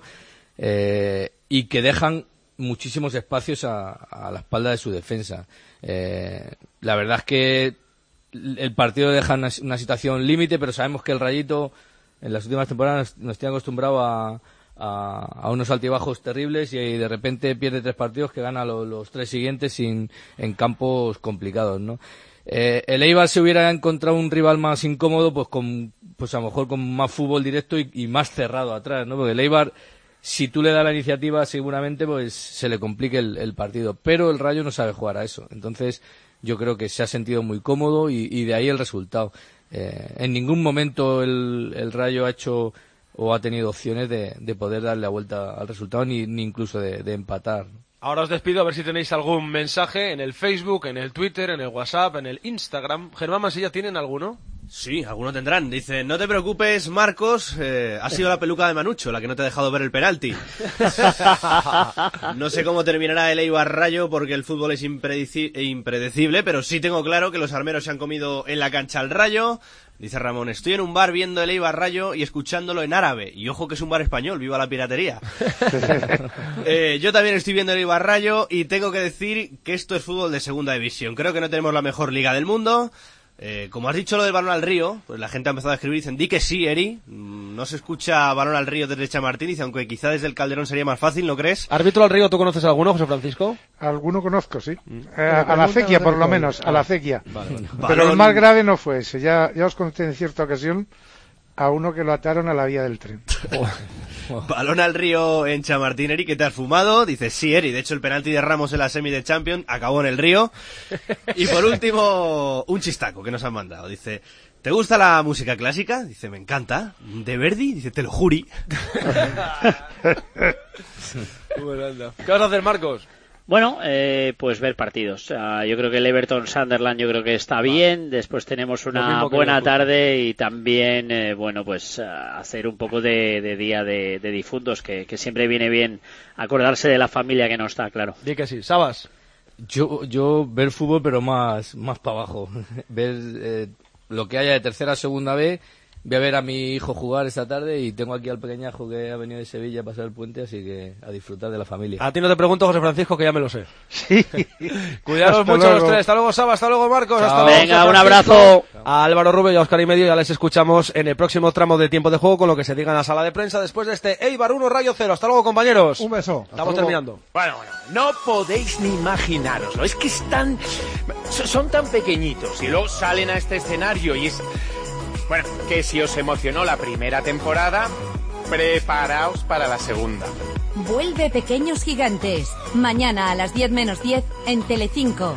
eh, y que dejan muchísimos espacios a, a la espalda de su defensa. Eh, la verdad es que el partido deja una, una situación límite, pero sabemos que el Rayito en las últimas temporadas nos tiene acostumbrado a, a, a unos altibajos terribles y de repente pierde tres partidos que gana lo, los tres siguientes sin, en campos complicados, ¿no? Eh, el Eibar se hubiera encontrado un rival más incómodo, pues con, pues a lo mejor con más fútbol directo y, y más cerrado atrás, ¿no? Porque el Eibar, si tú le das la iniciativa, seguramente pues se le complique el, el partido. Pero el Rayo no sabe jugar a eso. Entonces, yo creo que se ha sentido muy cómodo y, y de ahí el resultado. Eh, en ningún momento el, el Rayo ha hecho o ha tenido opciones de, de poder darle la vuelta al resultado, ni, ni incluso de, de empatar. Ahora os despido a ver si tenéis algún mensaje en el Facebook, en el Twitter, en el WhatsApp, en el Instagram. Germán Mansilla, ¿tienen alguno? Sí, algunos tendrán. Dice, no te preocupes, Marcos, eh, ha sido la peluca de Manucho la que no te ha dejado ver el penalti. No sé cómo terminará el Eibar Rayo porque el fútbol es impredeci- impredecible, pero sí tengo claro que los armeros se han comido en la cancha al Rayo. Dice Ramón, estoy en un bar viendo el Eibar Rayo y escuchándolo en árabe. Y ojo que es un bar español, viva la piratería. eh, yo también estoy viendo el Eibar Rayo y tengo que decir que esto es fútbol de segunda división. Creo que no tenemos la mejor liga del mundo. Eh, como has dicho lo del balón al río, pues la gente ha empezado a escribir y dicen, di que sí, Eri. No se escucha balón al río desde Chamartín, dice, aunque quizá desde el Calderón sería más fácil, ¿no crees? ¿Árbitro al río tú conoces alguno, José Francisco? Alguno conozco, sí. Eh, a la acequia, por lo menos, a la acequia. Vale, vale. Pero Balón... el más grave no fue ese. Ya, ya os conté en cierta ocasión a uno que lo ataron a la vía del tren. Balón al río en Chamartín, Eri, ¿qué te has fumado? Dice, sí, Eri, de hecho el penalti de Ramos en la semi de Champions acabó en el río. Y por último, un chistaco que nos han mandado. Dice, ¿te gusta la música clásica? Dice, me encanta. ¿De Verdi? Dice, te lo juri. ¿Qué vas a hacer, Marcos? Bueno, eh, pues ver partidos. Uh, yo creo que el Everton-Sunderland yo creo que está bien. Después tenemos una buena tarde y también, eh, bueno, pues uh, hacer un poco de, de día de, de difuntos, que, que siempre viene bien acordarse de la familia que no está, claro. Di que sí. Sabas. Yo, yo ver fútbol, pero más, más para abajo. Ver eh, lo que haya de tercera, segunda B. Voy a ver a mi hijo jugar esta tarde y tengo aquí al pequeñajo que ha venido de Sevilla a pasar el puente, así que a disfrutar de la familia. A ti no te pregunto, José Francisco, que ya me lo sé. Sí. Cuidaros mucho los tres. Hasta luego, Saba. Hasta luego, Marcos. Chao. Hasta luego, Venga, José un Francisco. abrazo. A Álvaro Rubio y a Óscar y Medio ya les escuchamos en el próximo tramo de tiempo de juego con lo que se diga en la sala de prensa después de este Eibar uno, Rayo cero. Hasta luego, compañeros. Un beso. Estamos terminando. Bueno, bueno, no podéis ni imaginaroslo. Es que están, son tan pequeñitos y luego salen a este escenario y es... Bueno, que si os emocionó la primera temporada, preparaos para la segunda. Vuelve Pequeños Gigantes. Mañana a las diez menos diez en Telecinco.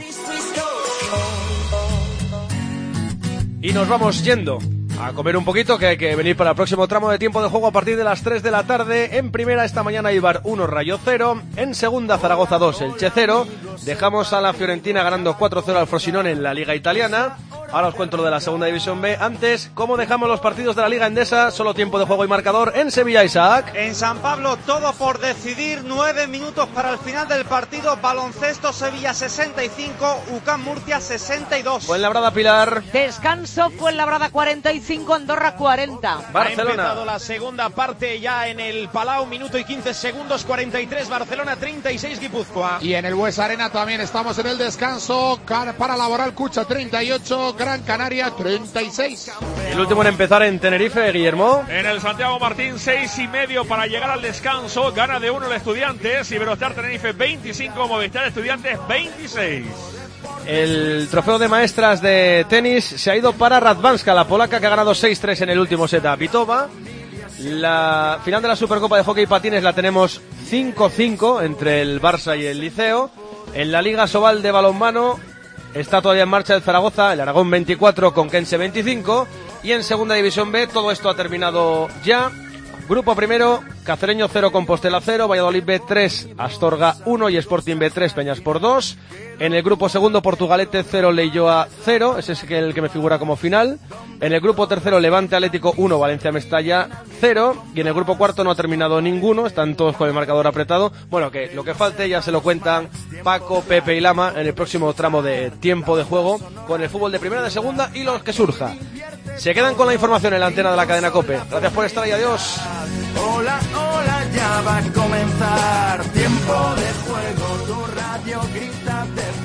Y nos vamos yendo a comer un poquito, que hay que venir para el próximo tramo de tiempo de juego a partir de las tres de la tarde. En primera esta mañana Eibar uno, Rayo cero. En segunda Zaragoza dos, Elche cero. Dejamos a la Fiorentina ganando cuatro cero al Frosinone en la Liga Italiana. Ahora os cuento lo de la segunda división B. Antes, ¿cómo dejamos los partidos de la Liga Endesa? Solo tiempo de juego y marcador en Sevilla, Isaac. En San Pablo, todo por decidir. Nueve minutos para el final del partido. Baloncesto Sevilla sesenta y cinco, U C A M Murcia sesenta y dos. Fuenlabrada, Pilar. Descanso, Fuenlabrada cuarenta y cinco, Andorra cuarenta. Barcelona. Ha empezado la segunda parte ya en el Palau, minuto y quince segundos, cuarenta y tres Barcelona, treinta y seis Guipúzcoa. Y en el Bues Arena también estamos en el descanso para Laboral Cucha treinta y ocho, Gran Canaria treinta y seis. El último en empezar en Tenerife, Guillermo. En el Santiago Martín, seis y medio para llegar al descanso. Gana de uno el Estudiantes. Iberostar Tenerife veinticinco, Movistar Estudiantes veintiséis. El trofeo de maestras de tenis se ha ido para Radwanska, la polaca, que ha ganado seis tres en el último set a Vitova. La final de la Supercopa de Hockey Patines la tenemos cinco cinco entre el Barça y el Liceo. En la Liga Sobal de balonmano está todavía en marcha el Zaragoza, el Aragón veinticuatro, Conquense veinticinco. Y en Segunda División B todo esto ha terminado ya. Grupo primero, Cacereño cero, Compostela cero, Valladolid B tres, Astorga uno y Sporting B tres, Peñaspor dos. En el grupo segundo, Portugalete cero, Leioa cero, ese es el que me figura como final. En el grupo tercero, Levante Atlético uno, Valencia Mestalla cero. Y en el grupo cuarto no ha terminado ninguno, están todos con el marcador apretado. Bueno, que lo que falte ya se lo cuentan Paco, Pepe y Lama en el próximo tramo de tiempo de juego con el fútbol de primera, de segunda y los que surja. Se quedan con la información en la antena de la cadena COPE. Gracias por estar ahí, adiós. Hola, hola, ya va a comenzar tiempo de juego, tu radio grita de